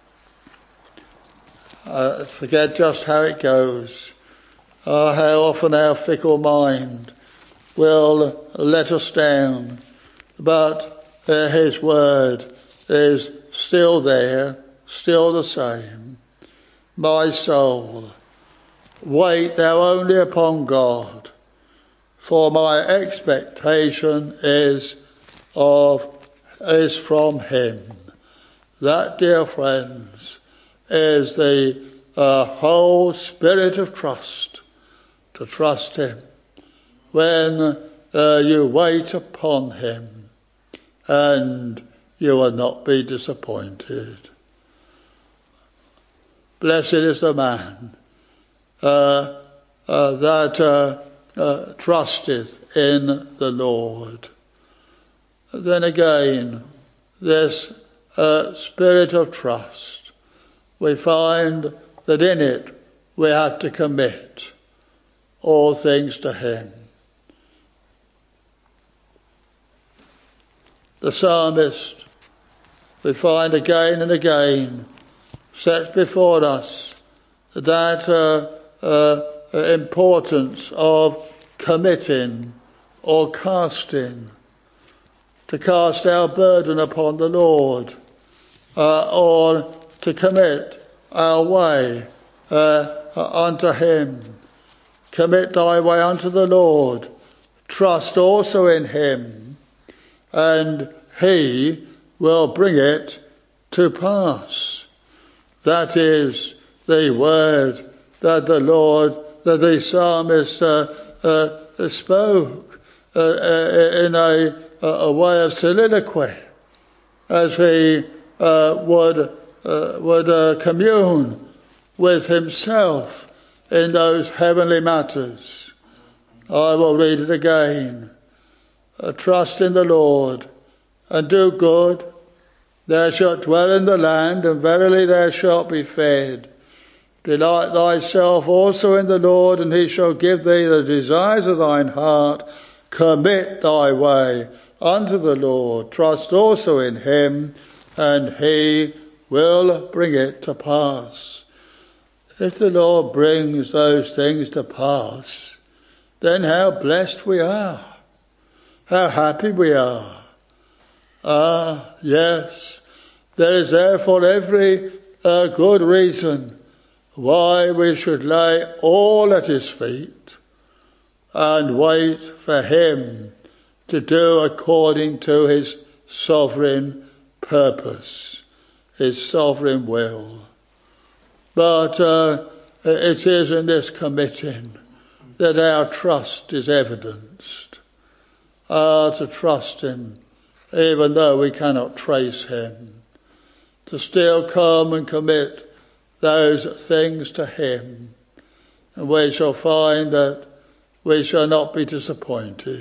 I forget just how it goes. Oh, how often our fickle mind will let us down, but uh, his word is still there, still the same. My soul, wait thou only upon God, for my expectation is of is from him. That, dear friends, is the uh, whole spirit of trust, to trust him when uh, you wait upon him, and you will not be disappointed. Blessed is the man uh, uh, that uh, uh, trusteth in the Lord. Then again, this uh, spirit of trust, we find that in it we have to commit all things to him. The psalmist, we find again and again, sets before us that uh, uh, importance of committing or casting, to cast our burden upon the Lord, uh, or to commit our way uh, unto him. Commit thy way unto the Lord. Trust also in him, and he will bring it to pass. That is the word that the Lord, that the psalmist uh, uh, spoke uh, uh, in a, a way of soliloquy, as he uh, would uh, would uh, commune with himself in those heavenly matters. I will read it again. Uh, Trust in the Lord and do good. Thou shalt dwell in the land, and verily thou shalt be fed. Delight thyself also in the Lord, and he shall give thee the desires of thine heart. Commit thy way unto the Lord. Trust also in him, and he will bring it to pass. If the Lord brings those things to pass, then how blessed we are. How happy we are. Ah, yes. There is therefore every uh, good reason why we should lay all at his feet and wait for him to do according to his sovereign purpose, his sovereign will. But uh, it is in this committing that our trust is evidenced. Ah, to trust him, even though we cannot trace him. To still come and commit those things to him, and we shall find that we shall not be disappointed.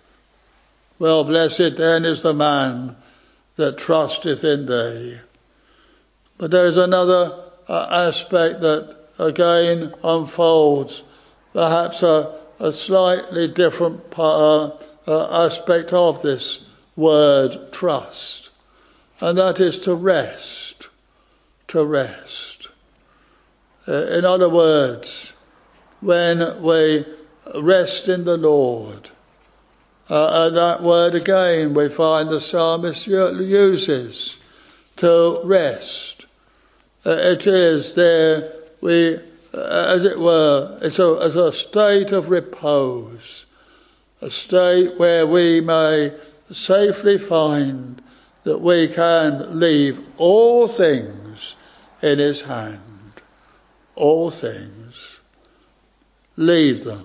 Well, blessed then is the man that trusteth in thee. But there is another uh, aspect that again unfolds, perhaps a, a slightly different uh, uh, aspect of this word trust, and that is to rest, to rest. Uh, in other words, when we rest in the Lord, uh, and that word again we find the psalmist uses, to rest. Uh, it is there, we, uh, as it were, it's a, it's a state of repose, a state where we may safely find that we can leave all things in his hand. All things. Leave them.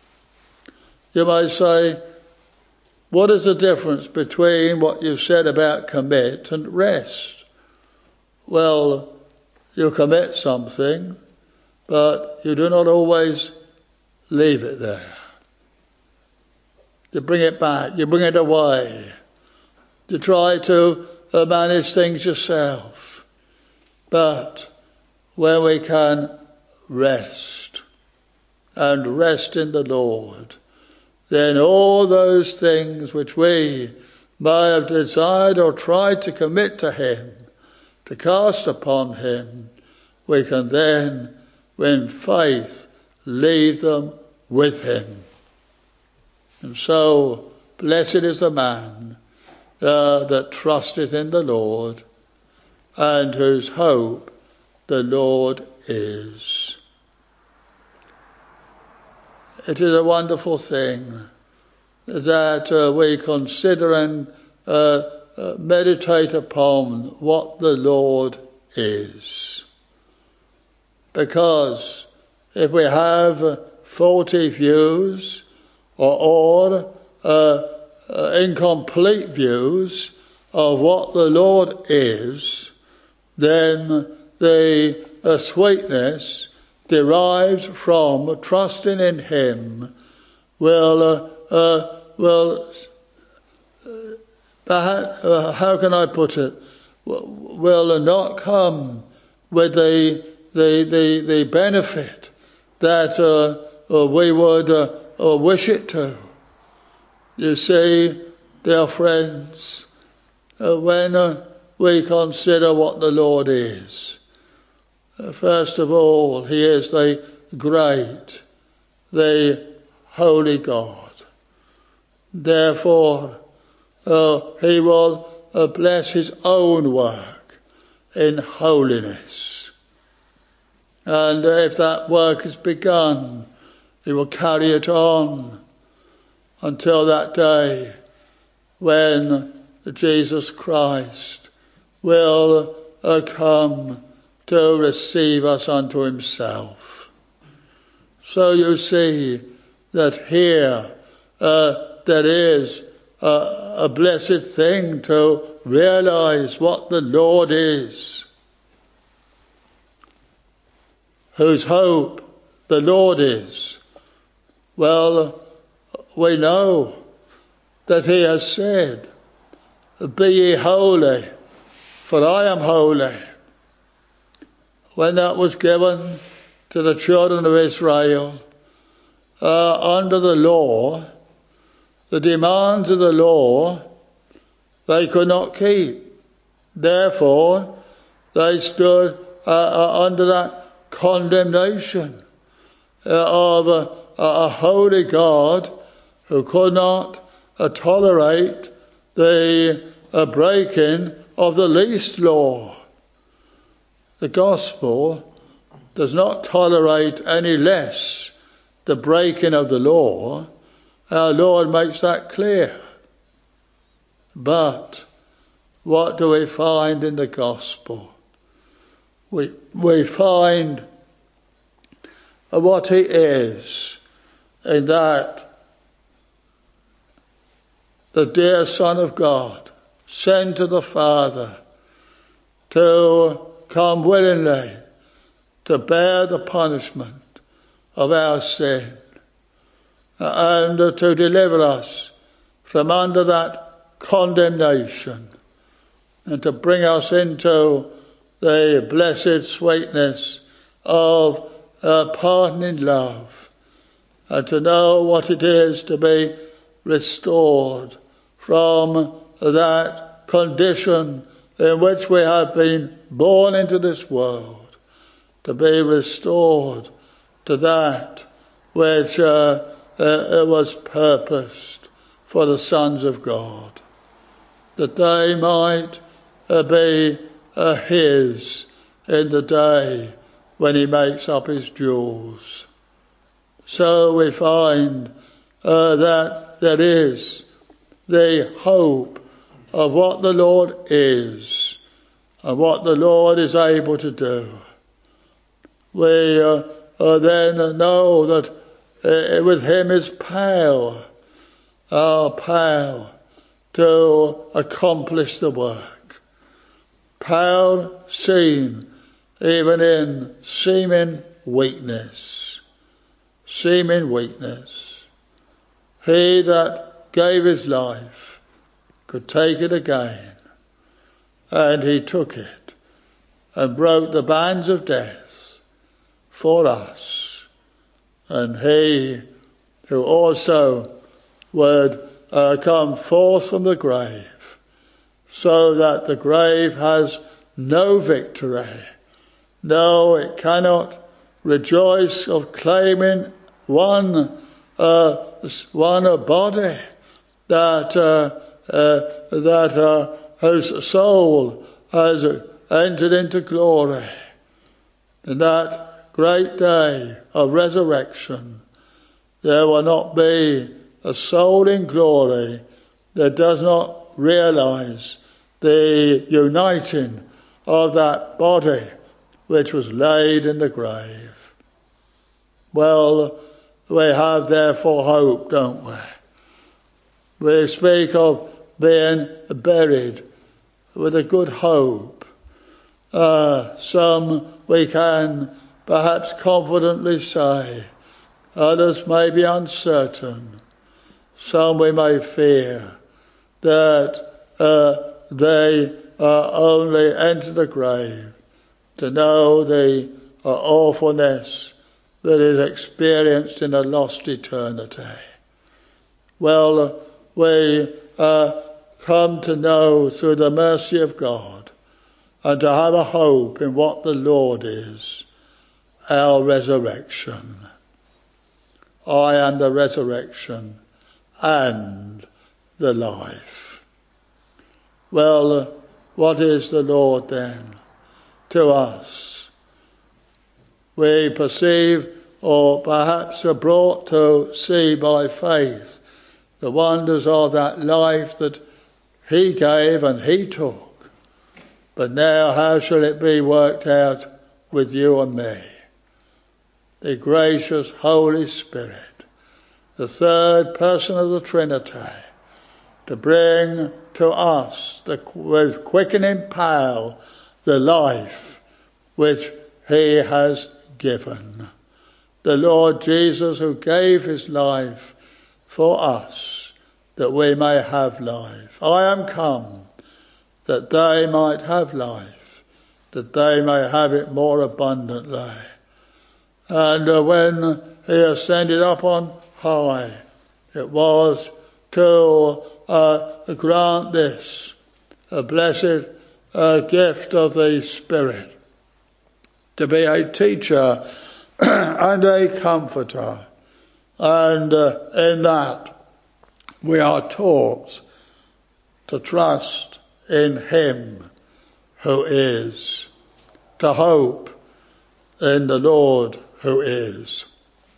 You may say, what is the difference between what you said about commit and rest? Well, you commit something, but you do not always leave it there. You bring it back, you bring it away. You try to uh, manage things yourself. But when we can rest, and rest in the Lord, then all those things which we may have desired or tried to commit to him, to cast upon him, we can then, in faith, leave them with him. And so, blessed is the man uh, that trusteth in the Lord, and whose hope the Lord is. It is a wonderful thing that uh, we consider and uh, uh, meditate upon what the Lord is. Because if we have faulty views or, or uh, uh, incomplete views of what the Lord is, then the uh, sweetness derived from trusting in Him will, uh, uh, will uh, uh, how can I put it, will not come with the, the, the, the benefit that uh, uh, we would uh, uh, wish it to. You see, dear friends, uh, when uh, we consider what the Lord is, uh, first of all, He is the great, the holy God. Therefore, uh, He will uh, bless His own work in holiness. And if that work is begun, He will carry it on until that day when Jesus Christ will uh, come to receive us unto Himself. So you see that here uh, there is a, a blessed thing to realize what the Lord is, whose hope the Lord is. Well, we know that He has said, "Be ye holy, for I am holy." When that was given to the children of Israel uh, under the law, the demands of the law they could not keep. Therefore, they stood uh, uh, under that condemnation uh, of a, a holy God who could not uh, tolerate the uh, breaking of the least law. The gospel does not tolerate any less the breaking of the law. Our Lord makes that clear. But what do we find in the gospel? We, we find what He is in that the dear Son of God sent to the Father to come willingly to bear the punishment of our sin and to deliver us from under that condemnation and to bring us into the blessed sweetness of uh, pardoning love and to know what it is to be restored from that condition in which we have been born into this world, to be restored to that which uh, uh, was purposed for the sons of God, that they might uh, be uh, His in the day when He makes up His jewels. So we find uh, that there is the hope of what the Lord is and what the Lord is able to do. We uh, uh, then know that uh, with Him is power, our power to accomplish the work. Power seen even in seeming weakness. Seeming weakness. He that gave His life could take it again, and He took it and broke the bands of death for us. And He who also would uh, come forth from the grave, so that the grave has no victory. No, it cannot rejoice of claiming one uh, one body that uh, uh, that uh, whose soul has entered into glory. In that great day of resurrection, there will not be a soul in glory that does not realize the uniting of that body which was laid in the grave. Well, we have therefore hope, don't we? We speak of being buried with a good hope. Uh, some we can perhaps confidently say, others may be uncertain. Some we may fear that uh, they uh, only enter the grave to know the uh, awfulness that is experienced in a lost eternity. Well, we uh, come to know through the mercy of God and to have a hope in what the Lord is, our resurrection. I am the resurrection and the life. Well, what is the Lord then to us? We perceive, or perhaps are brought to see by faith, the wonders of that life that he gave and he took. But now how shall it be worked out with you and me? The gracious Holy Spirit, the third person of the Trinity, to bring to us the, with quickening power the life which he has given. The Lord Jesus, who gave his life for us, that we may have life. I am come that they might have life, that they may have it more abundantly. And uh, when he ascended up on high, it was to uh, grant this, a blessed uh, gift of the Spirit, to be a teacher and a comforter. And uh, in that we are taught to trust in him who is, to hope in the Lord who is.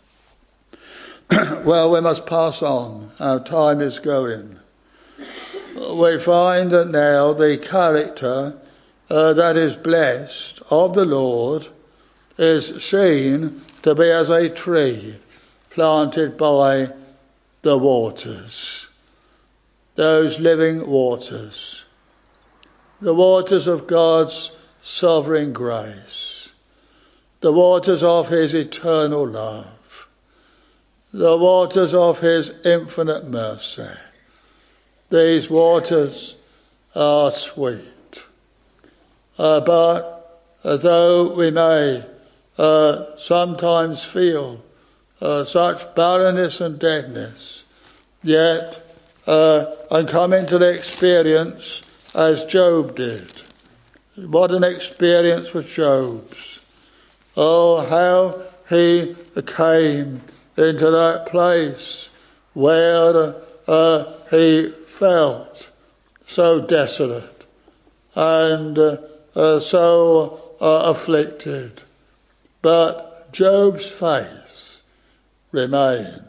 Well, we must pass on. Our time is going. We find that now the character uh, that is blessed of the Lord is seen to be as a tree planted by the waters, those living waters, the waters of God's sovereign grace, the waters of his eternal love, the waters of his infinite mercy. These waters are sweet, uh, but uh, though we may uh, sometimes feel uh, such barrenness and deadness, yet uh, and come into the experience as Job did. What an experience was Job's. Oh, how he came into that place where uh, he felt so desolate and uh, uh, so uh, afflicted. But Job's faith remained.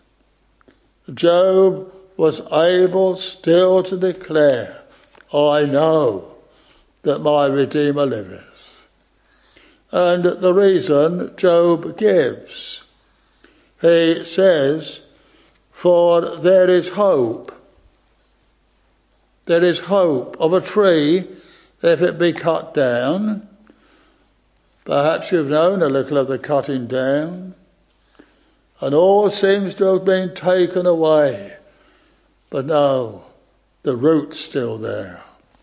Job was able still to declare, I know that my Redeemer liveth. And the reason Job gives, he says, for there is hope. There is hope of a tree if it be cut down. Perhaps you've known a little of the cutting down, and all seems to have been taken away. But no, the root's still there.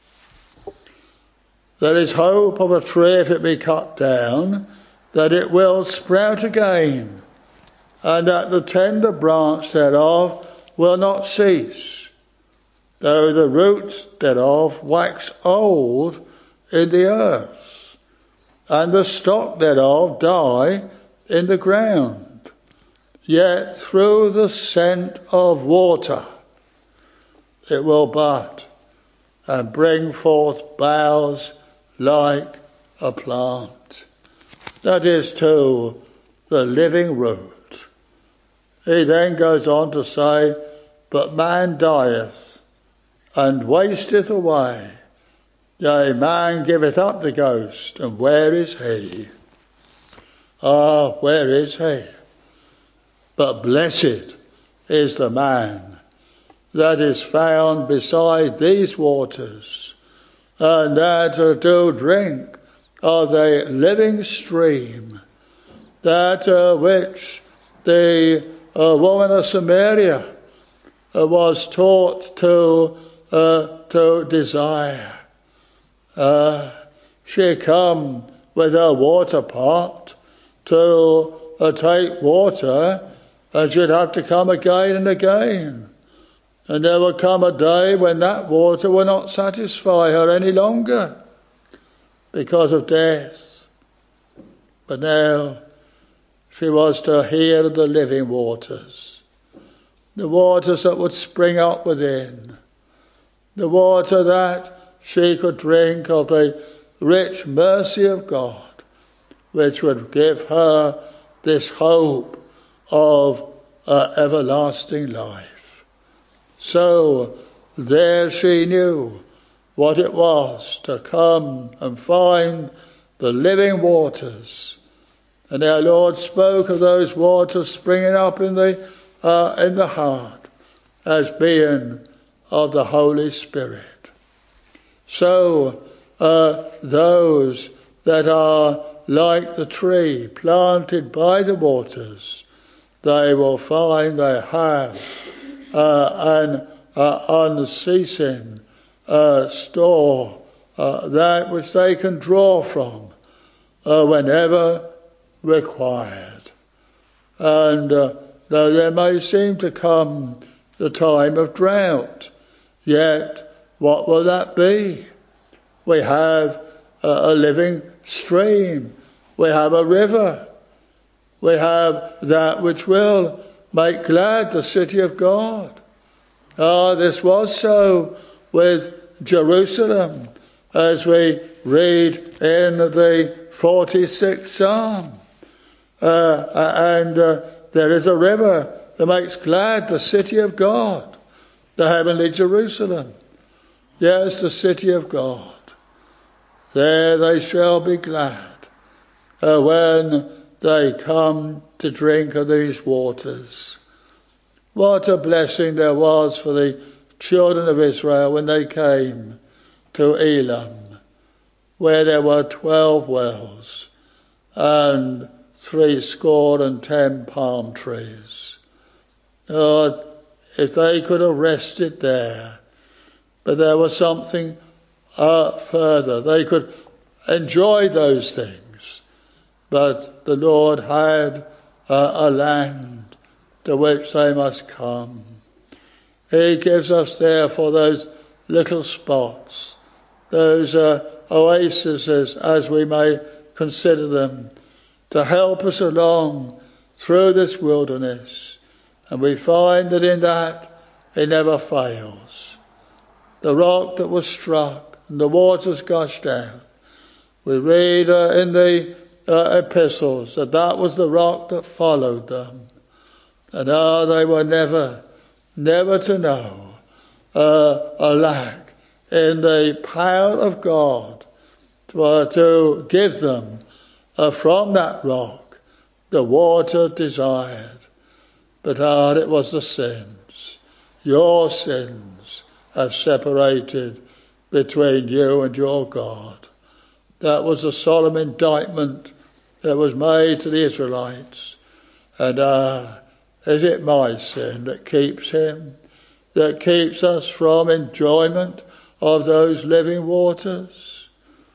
There is hope of a tree if it be cut down, that it will sprout again, and that the tender branch thereof will not cease, though the roots thereof wax old in the earth, and the stock thereof die in the ground. Yet through the scent of water it will bud and bring forth boughs like a plant. That is to the living root. He then goes on to say, but man dieth and wasteth away Yea, man giveth up the ghost, and where is he? Ah, where is he? But blessed is the man that is found beside these waters, and that do drink of the living stream, that uh, which the uh, woman of Samaria uh, was taught to uh, to desire. Uh, she come with her water pot to uh, take water, and she'd have to come again and again. And there would come a day when that water will not satisfy her any longer because of death. But now she was to hear the living waters, the waters that would spring up within, the water that she could drink of the rich mercy of God, which would give her this hope of uh, everlasting life. So there she knew what it was to come and find the living waters. And our Lord spoke of those waters springing up in the uh, in the heart as being of the Holy Spirit. So uh, those that are like the tree planted by the waters, they will find they have uh, an uh, unceasing uh, store, uh, that which they can draw from uh, whenever required. And uh, though there may seem to come the time of drought, yet what will that be? We have a, a living stream, we have a river, we have that which will make glad the city of God. Ah, this was so with Jerusalem, as we read in the forty-sixth Psalm. Uh, and uh, there is a river that makes glad the city of God, the heavenly Jerusalem. Yes, the city of God. There they shall be glad uh, when they come to drink of these waters. What a blessing there was for the children of Israel when they came to Elim, where there were twelve wells and three score and ten palm trees. Oh, if they could have rested there, but there was something uh, further. They could enjoy those things, but the Lord had uh, a land to which they must come. He gives us therefore those little spots, those uh, oases, as we may consider them, to help us along through this wilderness. And we find that in that it never fails. The rock that was struck and the waters gushed out. We read uh, in the uh, epistles that that was the rock that followed them. And ah, they were never, never to know uh, a lack in the power of God to, uh, to give them uh, from that rock the water desired. But ah, it was the sins, your sins, have separated between you and your God. That was a solemn indictment that was made to the Israelites. And ah, is it my sin that keeps him, that keeps us from enjoyment of those living waters?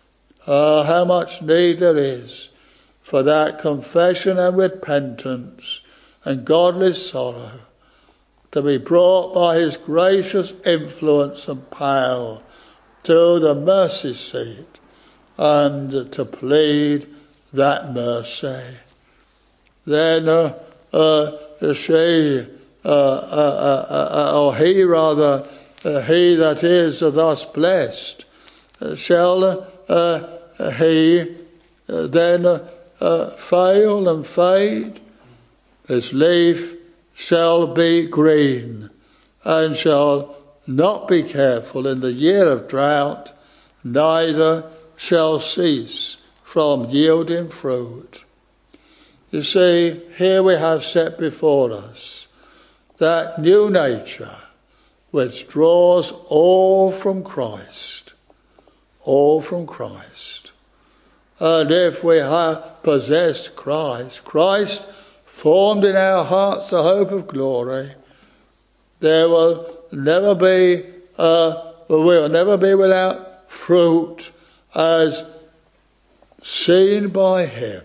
Ah, how much need there is for that confession and repentance and godly sorrow to be brought by his gracious influence and power to the mercy seat and to plead that mercy. Then uh, uh, she, uh, uh, uh, uh, or he rather, uh, he that is thus blessed, uh, shall uh, he uh, then uh, fail and fade? His leaf shall be green, and shall not be careful in the year of drought, neither shall cease from yielding fruit. You see, here we have set before us that new nature which draws all from Christ, all from Christ. And if we have possessed Christ, Christ formed in our hearts the hope of glory, there will never be, uh, we will never be without fruit as seen by him.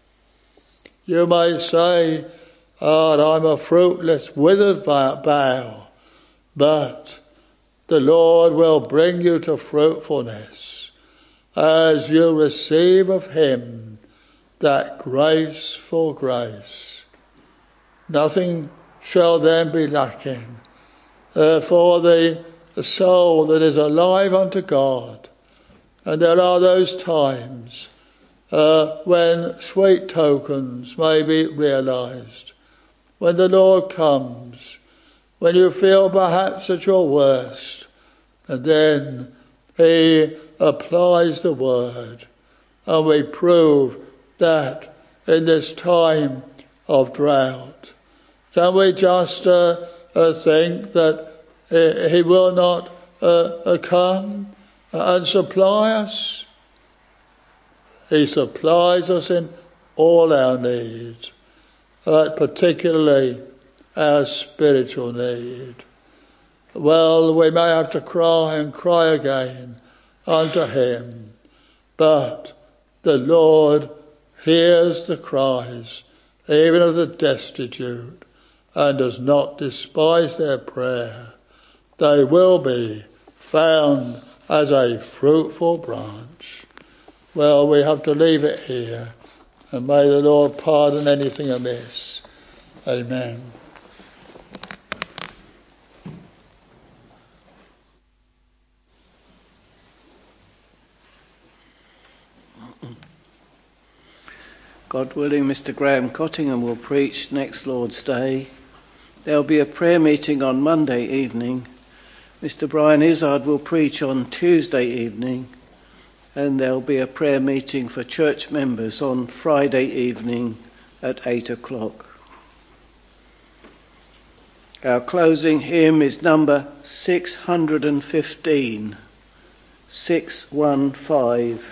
You may say, oh, I'm a fruitless, withered bough, but the Lord will bring you to fruitfulness as you receive of him that grace for grace. Nothing shall then be lacking uh, for the, the soul that is alive unto God. And there are those times uh, when sweet tokens may be realised, when the Lord comes, when you feel perhaps at your worst, and then he applies the word, and we prove that in this time of drought. Can we just uh, uh, think that uh, he will not uh, uh, come and supply us? He supplies us in all our needs, but particularly our spiritual need. Well, we may have to cry and cry again unto him, but the Lord hears the cries, even of the destitute, and does not despise their prayer. They will be found as a fruitful branch. Well, we have to leave it here, and may the Lord pardon anything amiss. Amen. God willing, Mister Graham Cottingham will preach next Lord's Day. There'll be a prayer meeting on Monday evening. Mister Brian Izzard will preach on Tuesday evening. And there'll be a prayer meeting for church members on Friday evening at eight o'clock. Our closing hymn is number six hundred fifteen, six one five.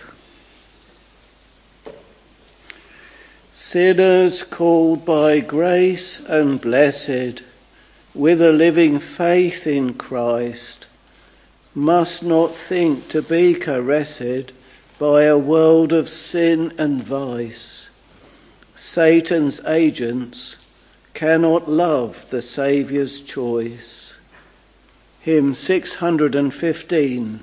Sinners called by grace and blessed, with a living faith in Christ, must not think to be caressed by a world of sin and vice. Satan's agents cannot love the Saviour's choice. Hymn six hundred fifteen.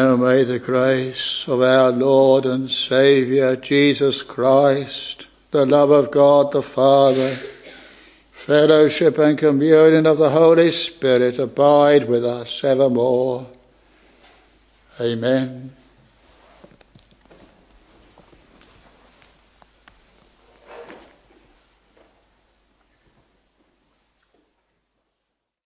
Now may the grace of our Lord and Saviour Jesus Christ, the love of God the Father, fellowship and communion of the Holy Spirit abide with us evermore. Amen.